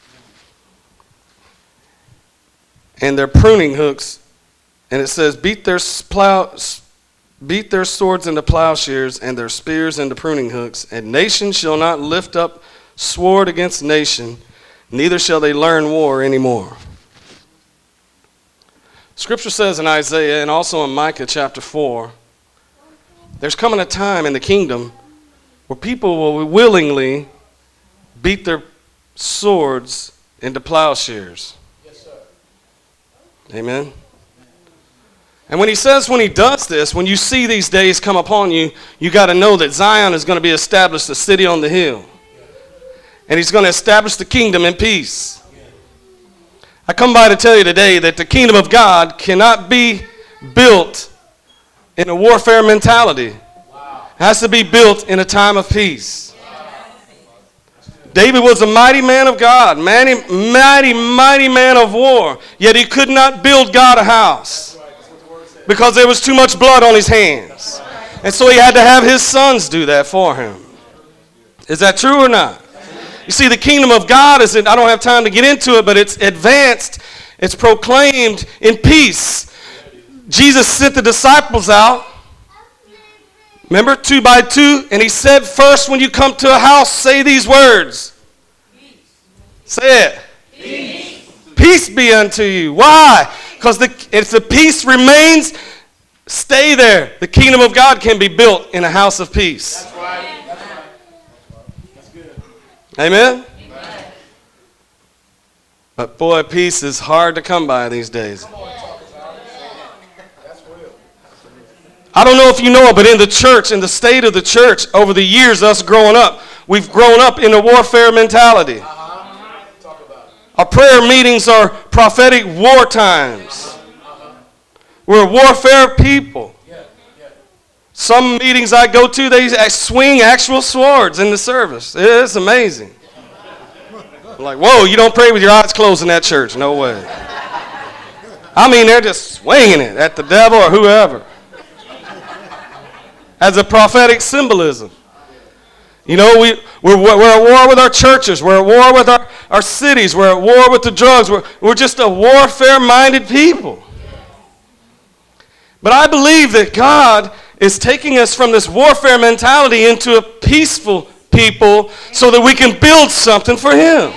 and their pruning hooks. And it says, beat their plow, beat their swords into plowshares and their spears into pruning hooks. And nation shall not lift up sword against nation, neither shall they learn war anymore. Scripture says in Isaiah and also in Micah chapter four, there's coming a time in the kingdom where people will willingly beat their swords into plowshares. Yes, sir. Amen. And when he says when he does this, when you see these days come upon you, you got to know that Zion is going to be established, a city on the hill. And he's going to establish the kingdom in peace. I come by to tell you today that the kingdom of God cannot be built in a warfare mentality. Wow. It has to be built in a time of peace. Wow. David was a mighty man of God, mighty, mighty, mighty man of war, yet he could not build God a house because there was too much blood on his hands. And so he had to have his sons do that for him. Is that true or not? You see, the kingdom of God is, in, I don't have time to get into it, but it's advanced, it's proclaimed in peace. Jesus sent the disciples out, remember, two by two, and he said, first when you come to a house, say these words. Peace. Say it. Peace. Peace be unto you. Why? Because if the peace remains, stay there. The kingdom of God can be built in a house of peace. That's right. That's right. That's good. Amen? Amen. But boy, peace is hard to come by these days. I don't know if you know it, but in the church, in the state of the church, over the years, us growing up, we've grown up in a warfare mentality. Uh-huh. Talk about it. Our prayer meetings are prophetic war times. Uh-huh. We're warfare people. Yeah. Yeah. Some meetings I go to, they swing actual swords in the service. It's amazing. I'm like, whoa, you don't pray with your eyes closed in that church. No way. I mean, they're just swinging it at the devil or whoever. As a prophetic symbolism. You know, we, we're, we're at war with our churches. We're at war with our, our cities. We're at war with the drugs. We're, we're just a warfare-minded people. But I believe that God is taking us from this warfare mentality into a peaceful people so that we can build something for Him.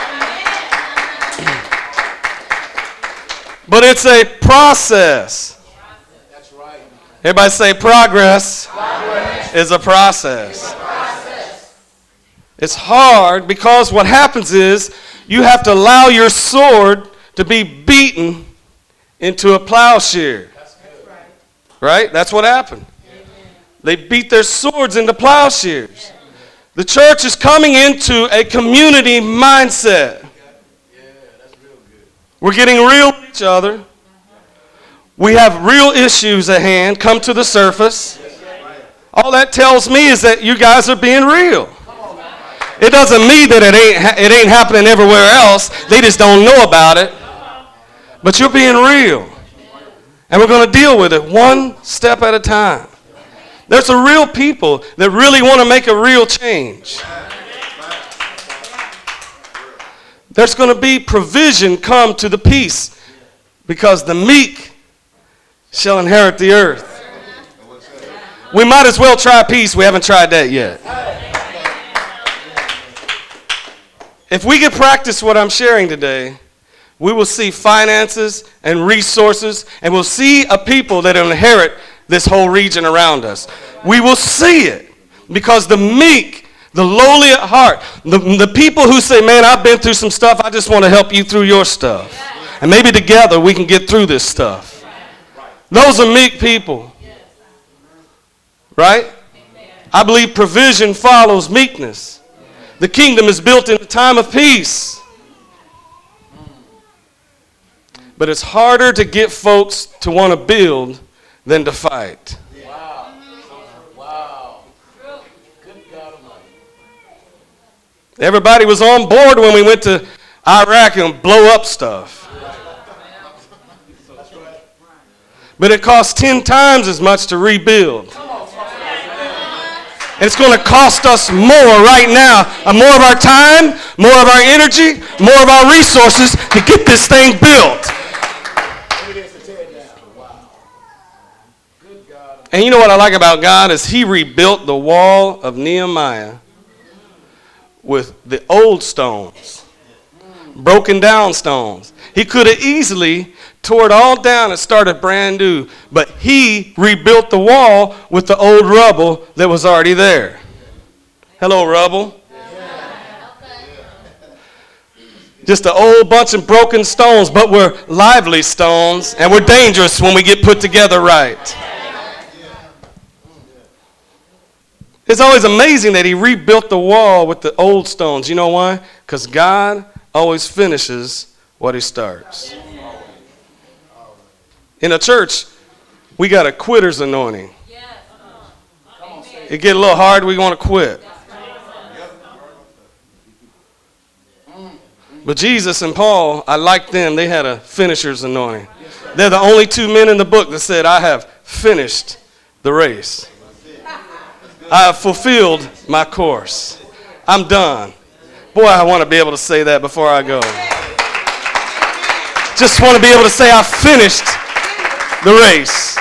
But it's a process. Everybody say progress, progress. Is a process. It's a process. It's hard because what happens is you have to allow your sword to be beaten into a plowshare. That's right. Right? That's what happened. Amen. They beat their swords into plowshares. The church is coming into a community mindset. Yeah, that's real good. We're getting real with each other. We have real issues at hand come to the surface. All that tells me is that you guys are being real. It doesn't mean that it ain't, it ain't happening everywhere else. They just don't know about it. But you're being real. And we're going to deal with it one step at a time. There's a real people that really want to make a real change. There's going to be provision come to the peace because the meek shall inherit the earth. We might as well try peace. We haven't tried that yet. If we can practice what I'm sharing today, we will see finances and resources, and we'll see a people that inherit this whole region around us. We will see it because the meek, the lowly at heart, the, the people who say, man, I've been through some stuff. I just want to help you through your stuff. And maybe together we can get through this stuff. Those are meek people. Right? I believe provision follows meekness. The kingdom is built in a time of peace. But it's harder to get folks to want to build than to fight. Wow. Wow. Everybody was on board when we went to Iraq and blow up stuff. But it costs ten times as much to rebuild. And it's going to cost us more right now, uh, more of our time, more of our energy, more of our resources to get this thing built. And you know what I like about God is he rebuilt the wall of Nehemiah with the old stones, broken down stones. He could have easily tore it all down and started brand new, but he rebuilt the wall with the old rubble that was already there. Hello, rubble. Just an old bunch of broken stones, but we're lively stones, and we're dangerous when we get put together right. It's always amazing that he rebuilt the wall with the old stones. You know why? Because God always finishes what he starts. In a church, we got a quitter's anointing. It get a little hard, we want to quit. But Jesus and Paul, I like them. They had a finisher's anointing. They're the only two men in the book that said, I have finished the race. I have fulfilled my course. I'm done. Boy, I want to be able to say that before I go. Just want to be able to say I finished the race.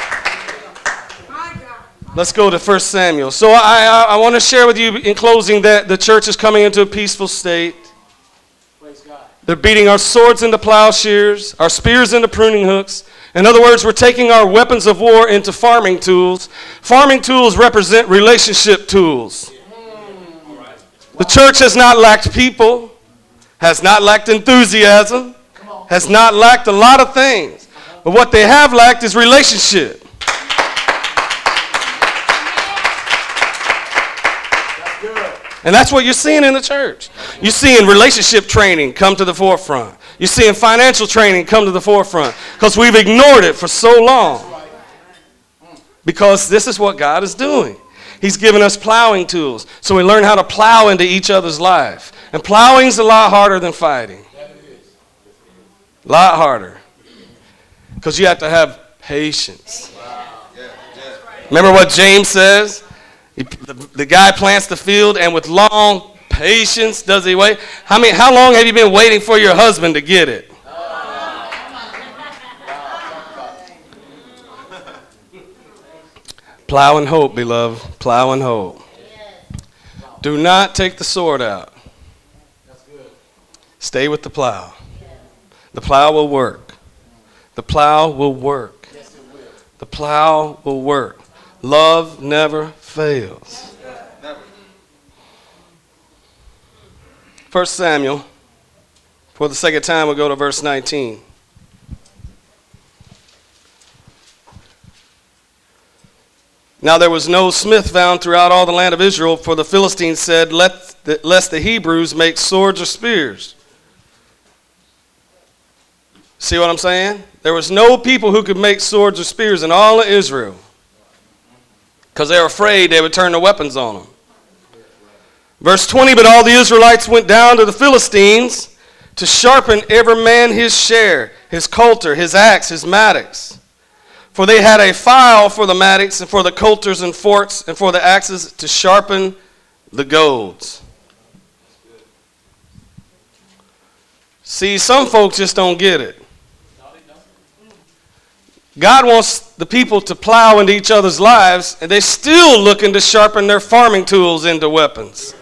Let's go to First Samuel. So I, I, I want to share with you in closing that the church is coming into a peaceful state. They're beating our swords into plowshares, our spears into pruning hooks. In other words, we're taking our weapons of war into farming tools. Farming tools represent relationship tools. The church has not lacked people, has not lacked enthusiasm, has not lacked a lot of things. But what they have lacked is relationship. And that's what you're seeing in the church. You're seeing relationship training come to the forefront. You're seeing financial training come to the forefront because we've ignored it for so long. Because this is what God is doing. He's given us plowing tools so we learn how to plow into each other's life. And plowing's a lot harder than fighting. A lot harder. Because you have to have patience. Remember what James says? He, the, the guy plants the field, and with long patience does he wait. How many, how long have you been waiting for your husband to get it? Plow and hope, beloved. Plow and hope. Do not take the sword out. Stay with the plow. The plow will work. The plow will work. The plow will work. Love never fails. First Samuel, for the sake of time, we'll go to verse nineteen. Now there was no smith found throughout all the land of Israel, for the Philistines said, Let the, lest the Hebrews make swords or spears. See what I'm saying? There was no people who could make swords or spears in all of Israel because they were afraid they would turn their weapons on them. Verse twenty, but all the Israelites went down to the Philistines to sharpen every man his share, his coulter, his axe, his mattocks. For they had a file for the mattocks and for the coulters and forks and for the axes to sharpen the goads. See, some folks just don't get it. God wants the people to plow into each other's lives, and they're still looking to sharpen their farming tools into weapons.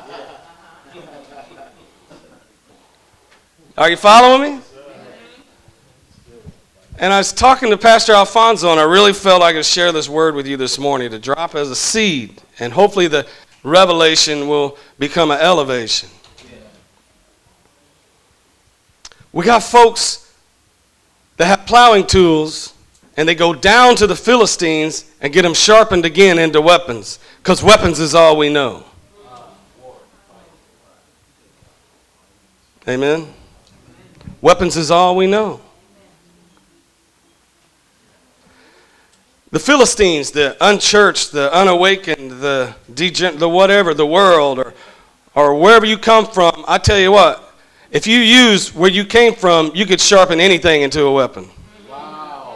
Are you following me? And I was talking to Pastor Alfonso, and I really felt I could share this word with you this morning to drop as a seed, and hopefully the revelation will become an elevation. We got folks that have plowing tools, and they go down to the Philistines and get them sharpened again into weapons, because weapons is all we know. Amen? Weapons is all we know. The Philistines, the unchurched, the unawakened, the degen- the whatever, the world, are, or wherever you come from, I tell you what, if you use where you came from, you could sharpen anything into a weapon. Wow.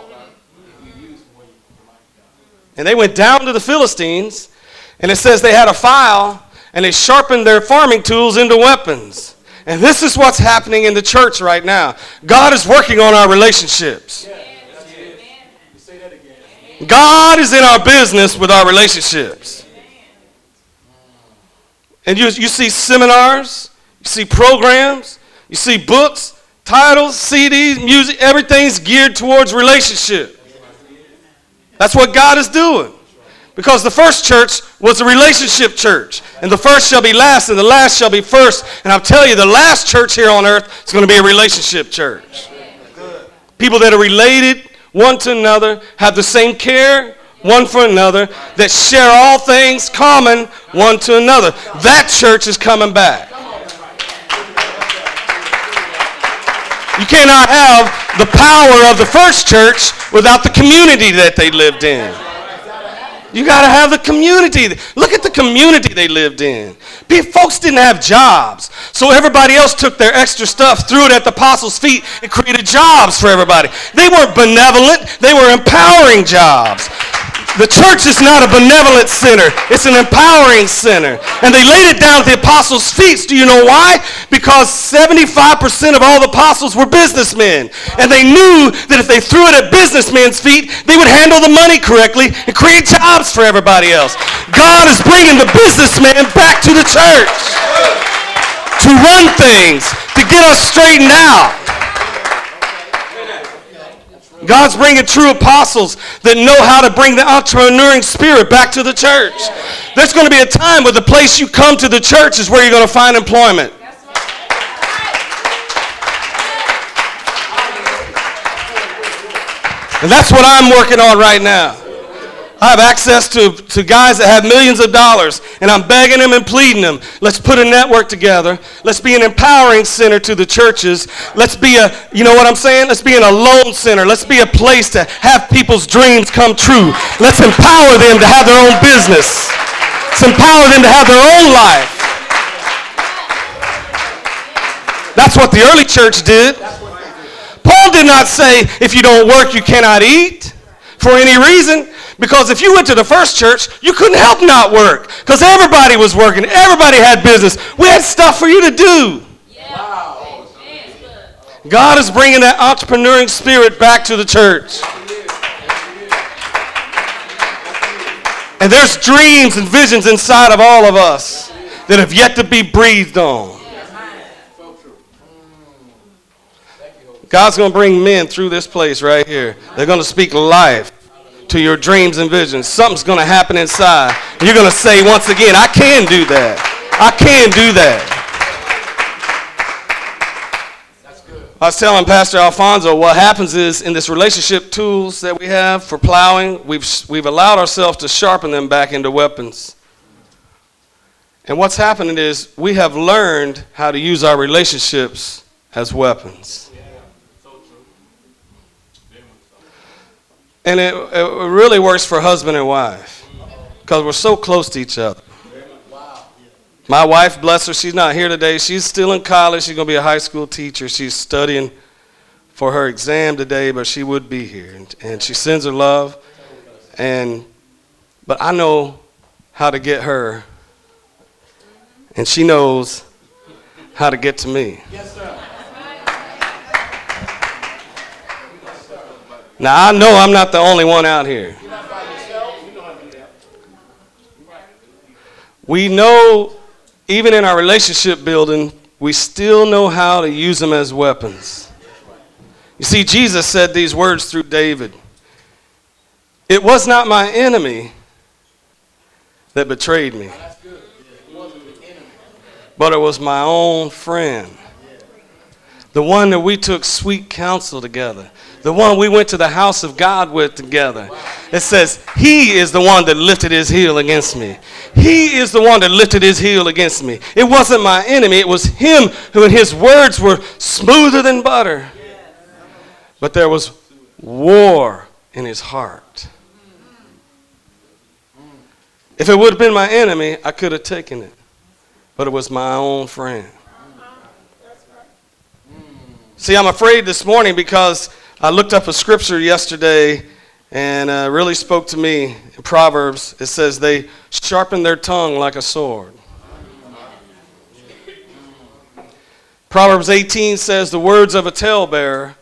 And they went down to the Philistines, and it says they had a file, and they sharpened their farming tools into weapons. And this is what's happening in the church right now. God is working on our relationships. God is in our business with our relationships. And you, you see seminars, you see programs, you see books, titles, C Ds, music, everything's geared towards relationship. That's what God is doing. Because the first church was a relationship church. And the first shall be last, and the last shall be first. And I'll tell you, the last church here on earth is going to be a relationship church. People that are related one to another, have the same care one for another, that share all things common one to another. That church is coming back. You cannot have the power of the first church without the community that they lived in. You got to have the community. Look at the community they lived in. Folks didn't have jobs, so everybody else took their extra stuff, threw it at the apostles' feet, and created jobs for everybody. They weren't benevolent. They were empowering jobs. The church is not a benevolent center. It's an empowering center. And they laid it down at the apostles' feet. Do you know why? Because seventy-five percent of all the apostles were businessmen. And they knew that if they threw it at businessmen's feet, they would handle the money correctly and create jobs for everybody else. God is bringing the businessman back to the church to run things, to get us straightened out. God's bringing true apostles that know how to bring the entrepreneuring spirit back to the church. There's going to be a time where the place you come to the church is where you're going to find employment. And that's what I'm working on right now. I have access to, to guys that have millions of dollars, and I'm begging them and pleading them. Let's put a network together. Let's be an empowering center to the churches. Let's be a, you know what I'm saying? Let's be in a loan center. Let's be a place to have people's dreams come true. Let's empower them to have their own business. Let's empower them to have their own life. That's what the early church did. Paul did not say, if you don't work, you cannot eat for any reason. Because if you went to the first church, you couldn't help not work. Because everybody was working. Everybody had business. We had stuff for you to do. Yeah. Wow. God is bringing that entrepreneuring spirit back to the church. And there's dreams and visions inside of all of us that have yet to be breathed on. God's going to bring men through this place right here. They're going to speak life to your dreams and visions. Something's going to happen inside. And you're going to say once again, I can do that. I can do that. That's good. I was telling Pastor Alfonso, what happens is in this relationship tools that we have for plowing, we've, we've allowed ourselves to sharpen them back into weapons. And what's happening is we have learned how to use our relationships as weapons. And it, it really works for husband and wife because we're so close to each other. My wife, bless her, she's not here today. She's still in college. She's going to be a high school teacher. She's studying for her exam today, but she would be here. And, and she sends her love. And but I know how to get her, and she knows how to get to me. Yes, sir. Now, I know I'm not the only one out here. We know, even in our relationship building, we still know how to use them as weapons. You see, Jesus said these words through David. It was not my enemy that betrayed me, but it was my own friend. The one that we took sweet counsel together. The one we went to the house of God with together. It says, he is the one that lifted his heel against me. He is the one that lifted his heel against me. It wasn't my enemy. It was him who in his words were smoother than butter. But there was war in his heart. If it would have been my enemy, I could have taken it. but it was my own friend. See, I'm afraid this morning because I looked up a scripture yesterday and uh, really spoke to me. In Proverbs, it says they sharpen their tongue like a sword. Proverbs eighteen says the words of a talebearer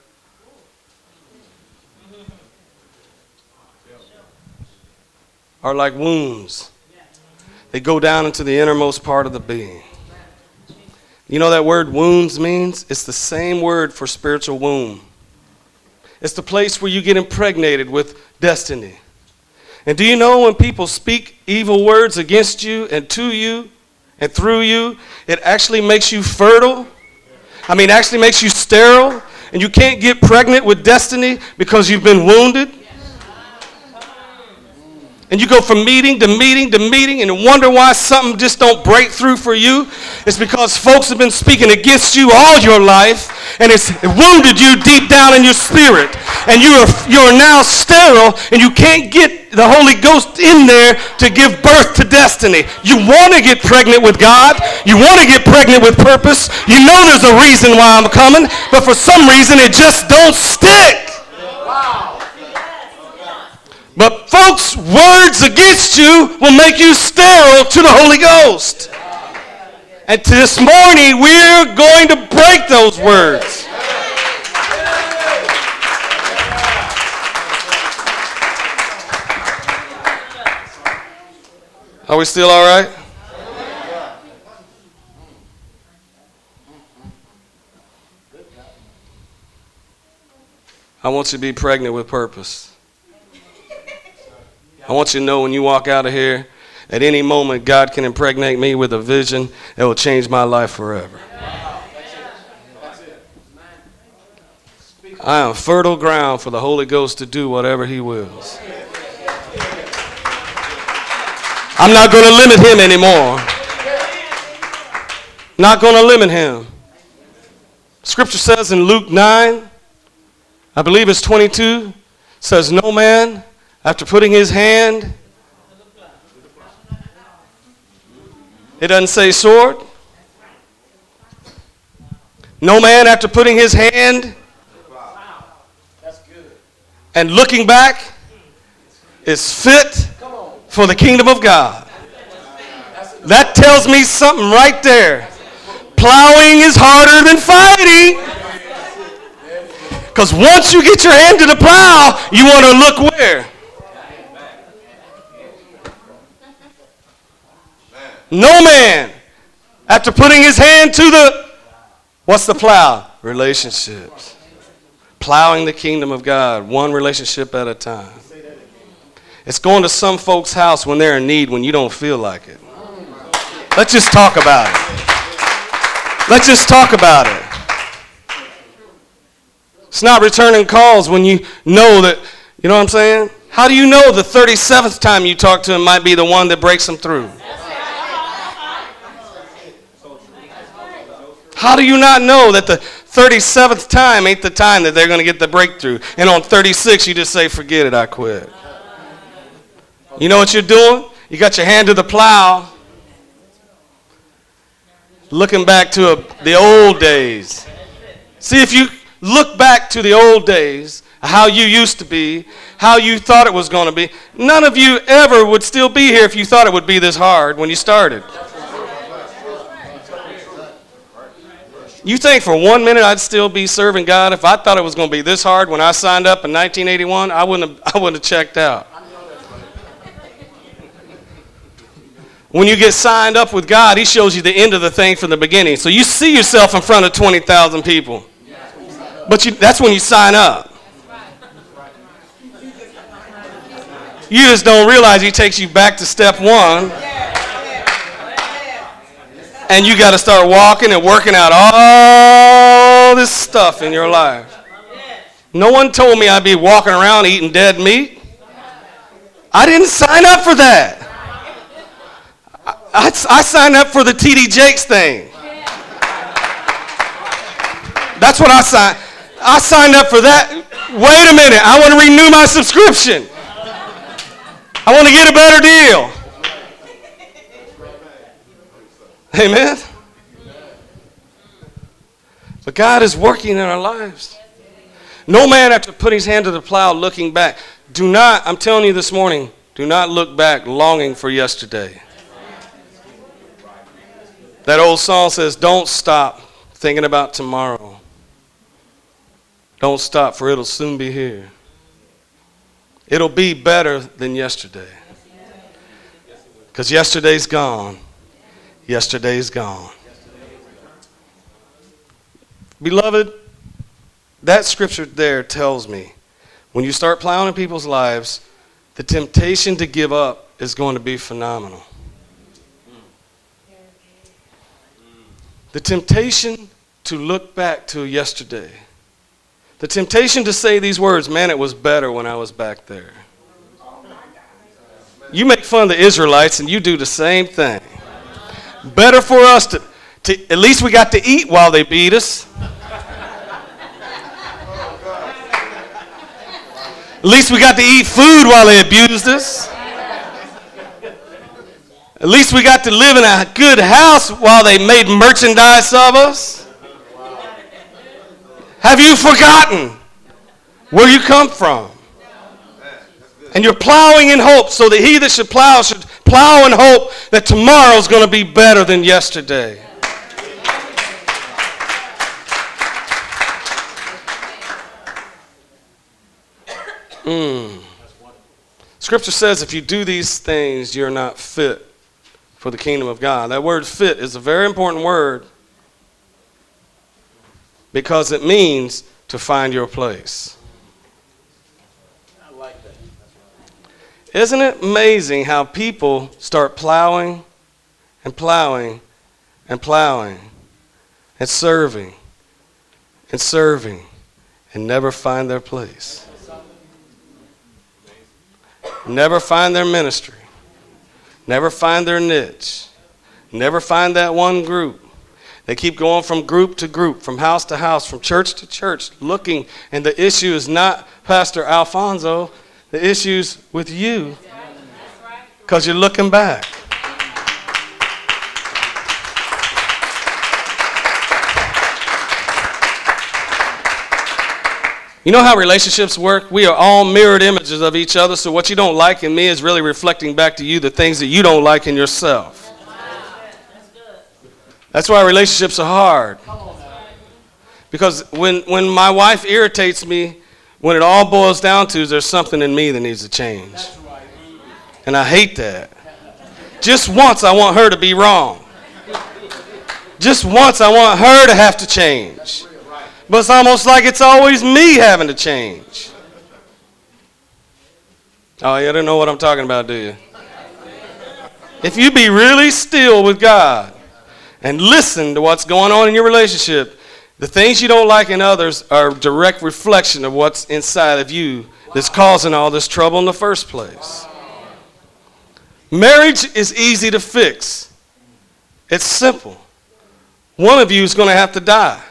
are like wounds. They go down into the innermost part of the being. You know that word wounds means? It's the same word for spiritual womb. It's the place where you get impregnated with destiny. And do you know when people speak evil words against you and to you and through you, it actually makes you fertile? I mean, actually makes you sterile, and you can't get pregnant with destiny because you've been wounded? And you go from meeting to meeting to meeting and wonder why something just don't break through for you. It's because folks have been speaking against you all your life, and it's wounded you deep down in your spirit. And you are, you are now sterile, and you can't get the Holy Ghost in there to give birth to destiny. You want to get pregnant with God. You want to get pregnant with purpose. You know there's a reason why I'm coming, but for some reason it just don't stick. But folks, words against you will make you sterile to the Holy Ghost. And this morning, we're going to break those words. Are we still all right? I want you to be pregnant with purpose. I want you to know when you walk out of here, at any moment, God can impregnate me with a vision that will change my life forever. I am fertile ground for the Holy Ghost to do whatever He wills. I'm not going to limit Him anymore. Not going to limit Him. Scripture says in Luke nine, I believe it's twenty-two, says, no man, after putting his hand, it doesn't say sword. No man after putting his hand and looking back is fit for the kingdom of God. That tells me something right there. Plowing is harder than fighting. Because once you get your hand to the plow, you want to look where? No man, after putting his hand to the, what's the plow? Relationships. Plowing the kingdom of God, one relationship at a time. It's going to some folks' house when they're in need, when you don't feel like it. Let's just talk about it. Let's just talk about it. It's not returning calls when you know that, you know what I'm saying? How do you know the thirty-seventh time you talk to him might be the one that breaks them through? How do you not know that the thirty-seventh time ain't the time that they're going to get the breakthrough? And on thirty-six, you just say, forget it, I quit. You know what you're doing? You got your hand to the plow, looking back to a, the old days. See, if you look back to the old days, how you used to be, how you thought it was going to be, none of you ever would still be here if you thought it would be this hard when you started. You think for one minute I'd still be serving God if I thought it was going to be this hard when I signed up in nineteen eighty-one? I wouldn't have, I wouldn't have checked out. When you get signed up with God, He shows you the end of the thing from the beginning. So you see yourself in front of twenty thousand people. But you, that's when you sign up. You just don't realize He takes you back to step one. And you got to start walking and working out all this stuff in your life. No one told me I'd be walking around eating dead meat. I didn't sign up for that. I, I, I signed up for the T D Jakes thing. That's what I signed. I signed up for that. Wait a minute. I want to renew my subscription. I want to get a better deal. Amen? But God is working in our lives. No man after putting his hand to the plow looking back. Do not, I'm telling you this morning, do not look back longing for yesterday. That old song says, don't stop thinking about tomorrow. Don't stop, for it'll soon be here. It'll be better than yesterday. Because yesterday's gone. Yesterday's gone. Beloved, that scripture there tells me when you start plowing in people's lives, the temptation to give up is going to be phenomenal. The temptation to look back to yesterday. The temptation to say these words, man, it was better when I was back there. You make fun of the Israelites and you do the same thing. Better for us to, to at least we got to eat while they beat us. At least we got to eat food while they abused us. At least we got to live in a good house while they made merchandise of us. Have you forgotten where you come from? And you're plowing in hope, so that he that should plow should plow in hope that tomorrow's going to be better than yesterday. Mm. Scripture says if you do these things, you're not fit for the kingdom of God. That word fit is a very important word because it means to find your place. I like that. Isn't it amazing how people start plowing and plowing and plowing and serving and serving and never find their place? Never find their ministry. Never find their niche. Never find that one group. They keep going from group to group, from house to house, from church to church, looking. And the issue is not Pastor Alfonso. The issue's with you because you're looking back. You know how relationships work? We are all mirrored images of each other, so what you don't like in me is really reflecting back to you the things that you don't like in yourself. That's why relationships are hard. Because when, when my wife irritates me, when it all boils down to is there's something in me that needs to change. And I hate that. Just once I want her to be wrong. Just once I want her to have to change. But it's almost like it's always me having to change. Oh, you don't know what I'm talking about, do you? If you be really still with God and listen to what's going on in your relationship, the things you don't like in others are a direct reflection of what's inside of you that's causing all this trouble in the first place. Marriage is easy to fix. It's simple. One of you is going to have to die.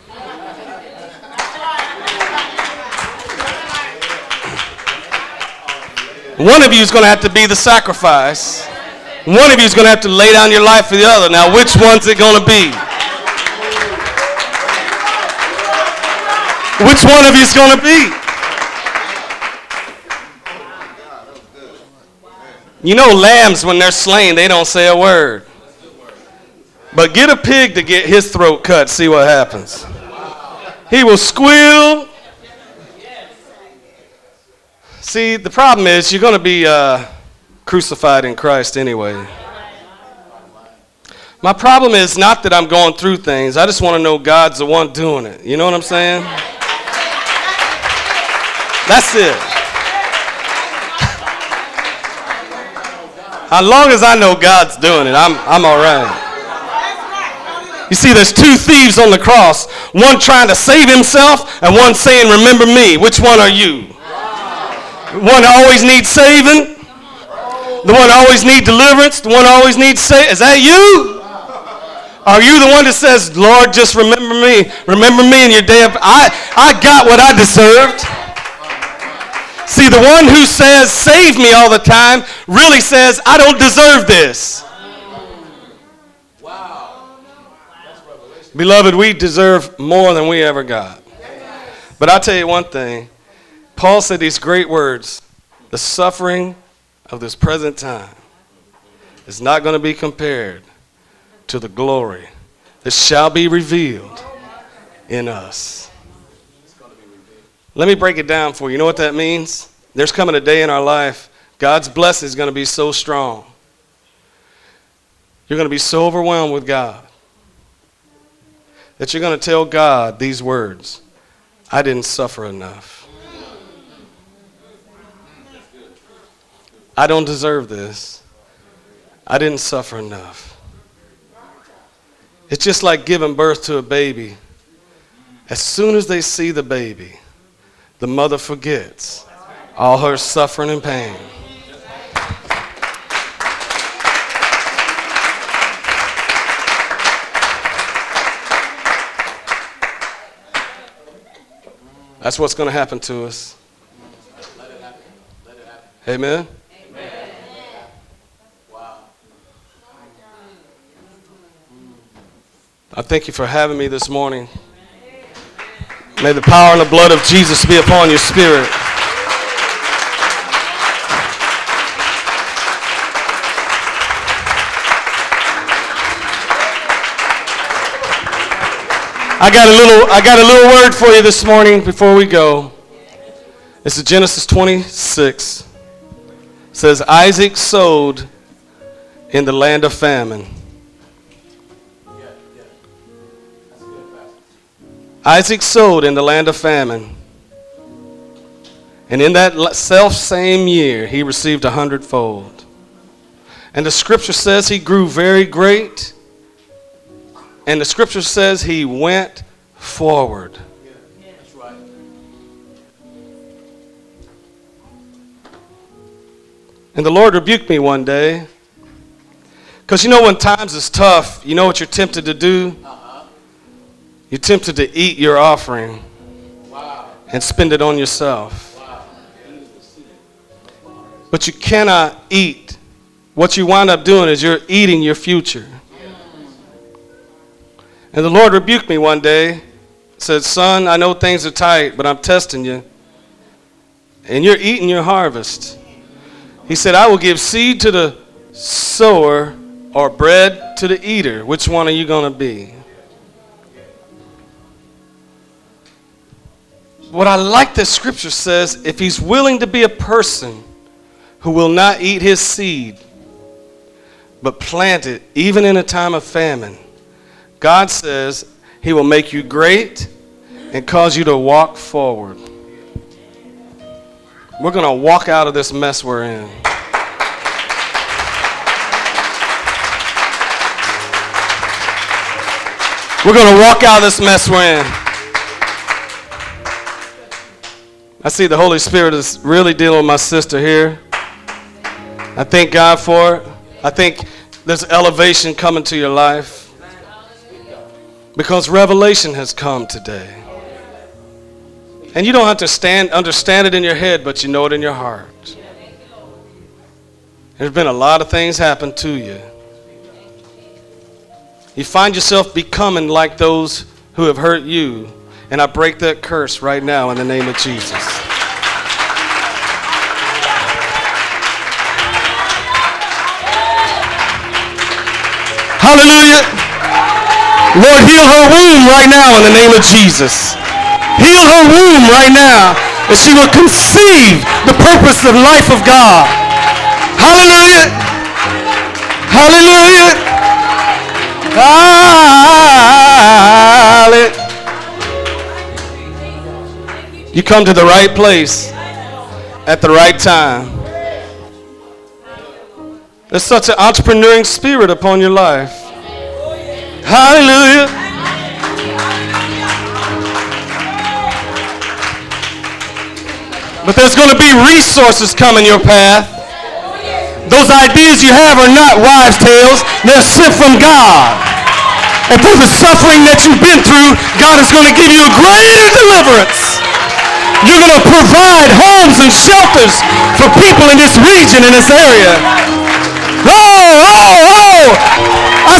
One of you is going to have to be the sacrifice. One of you is going to have to lay down your life for the other. Now, which one's it going to be? Which one of you is going to be? You know, lambs, when they're slain, they don't say a word. But get a pig to get his throat cut, see what happens. He will squeal. See, the problem is you're going to be uh, crucified in Christ anyway. My problem is not that I'm going through things. I just want to know God's the one doing it. You know what I'm saying? That's it. As long as I know God's doing it, I'm, I'm all right. You see, there's two thieves on the cross. One trying to save himself and one saying, remember me. Which one are you? One always needs saving. The one always needs deliverance. The one always needs saving. Is that you? Are you the one that says, Lord, just remember me. Remember me in your day of... I, I got what I deserved. See, the one who says, save me all the time, really says, I don't deserve this. Wow. Beloved, we deserve more than we ever got. But I'll tell you one thing. Paul said these great words. The suffering of this present time is not going to be compared to the glory that shall be revealed in us. Let me break it down for you. You know what that means? There's coming a day in our life, God's blessing is going to be so strong. You're going to be so overwhelmed with God that you're going to tell God these words, I didn't suffer enough. I don't deserve this. I didn't suffer enough. It's just like giving birth to a baby. As soon as they see the baby, the mother forgets all her suffering and pain. That's what's going to happen to us. Amen? I thank you for having me this morning. May the power and the blood of Jesus be upon your spirit. I got a little I got a little word for you this morning before we go. It's in Genesis twenty-six. It says Isaac sowed in the land of famine. Isaac sowed in the land of famine. And in that self same year, he received a hundredfold. And the scripture says he grew very great. And the scripture says he went forward. Yeah, that's right. And the Lord rebuked me one day. Because you know when times is tough, you know what you're tempted to do? Uh-huh. You're tempted to eat your offering. Wow. And spend it on yourself. Wow. But you cannot eat. What you wind up doing is you're eating your future. And the Lord rebuked me one day, said, son, I know things are tight, but I'm testing you. And you're eating your harvest. He said, I will give seed to the sower or bread to the eater. Which one are you going to be? What I like that scripture says, if he's willing to be a person who will not eat his seed, but plant it even in a time of famine, God says he will make you great and cause you to walk forward. We're going to walk out of this mess we're in. We're going to walk out of this mess we're in. I see the Holy Spirit is really dealing with my sister here. I thank God for it. I think there's elevation coming to your life. Because revelation has come today. And you don't have to stand, understand it in your head, but you know it in your heart. There's been a lot of things happen to you. You find yourself becoming like those who have hurt you. And I break that curse right now in the name of Jesus. Hallelujah. Lord, heal her womb right now in the name of Jesus. Heal her womb right now that she will conceive the purpose of life of God. Hallelujah. Hallelujah. Hallelujah. You come to the right place at the right time. There's such an entrepreneuring spirit upon your life. Hallelujah. But there's going to be resources coming your path. Those ideas you have are not wives' tales. They're sent from God. And through the suffering that you've been through, God is going to give you a greater deliverance. You're going to provide homes and shelters for people in this region, in this area. Oh, oh, oh. I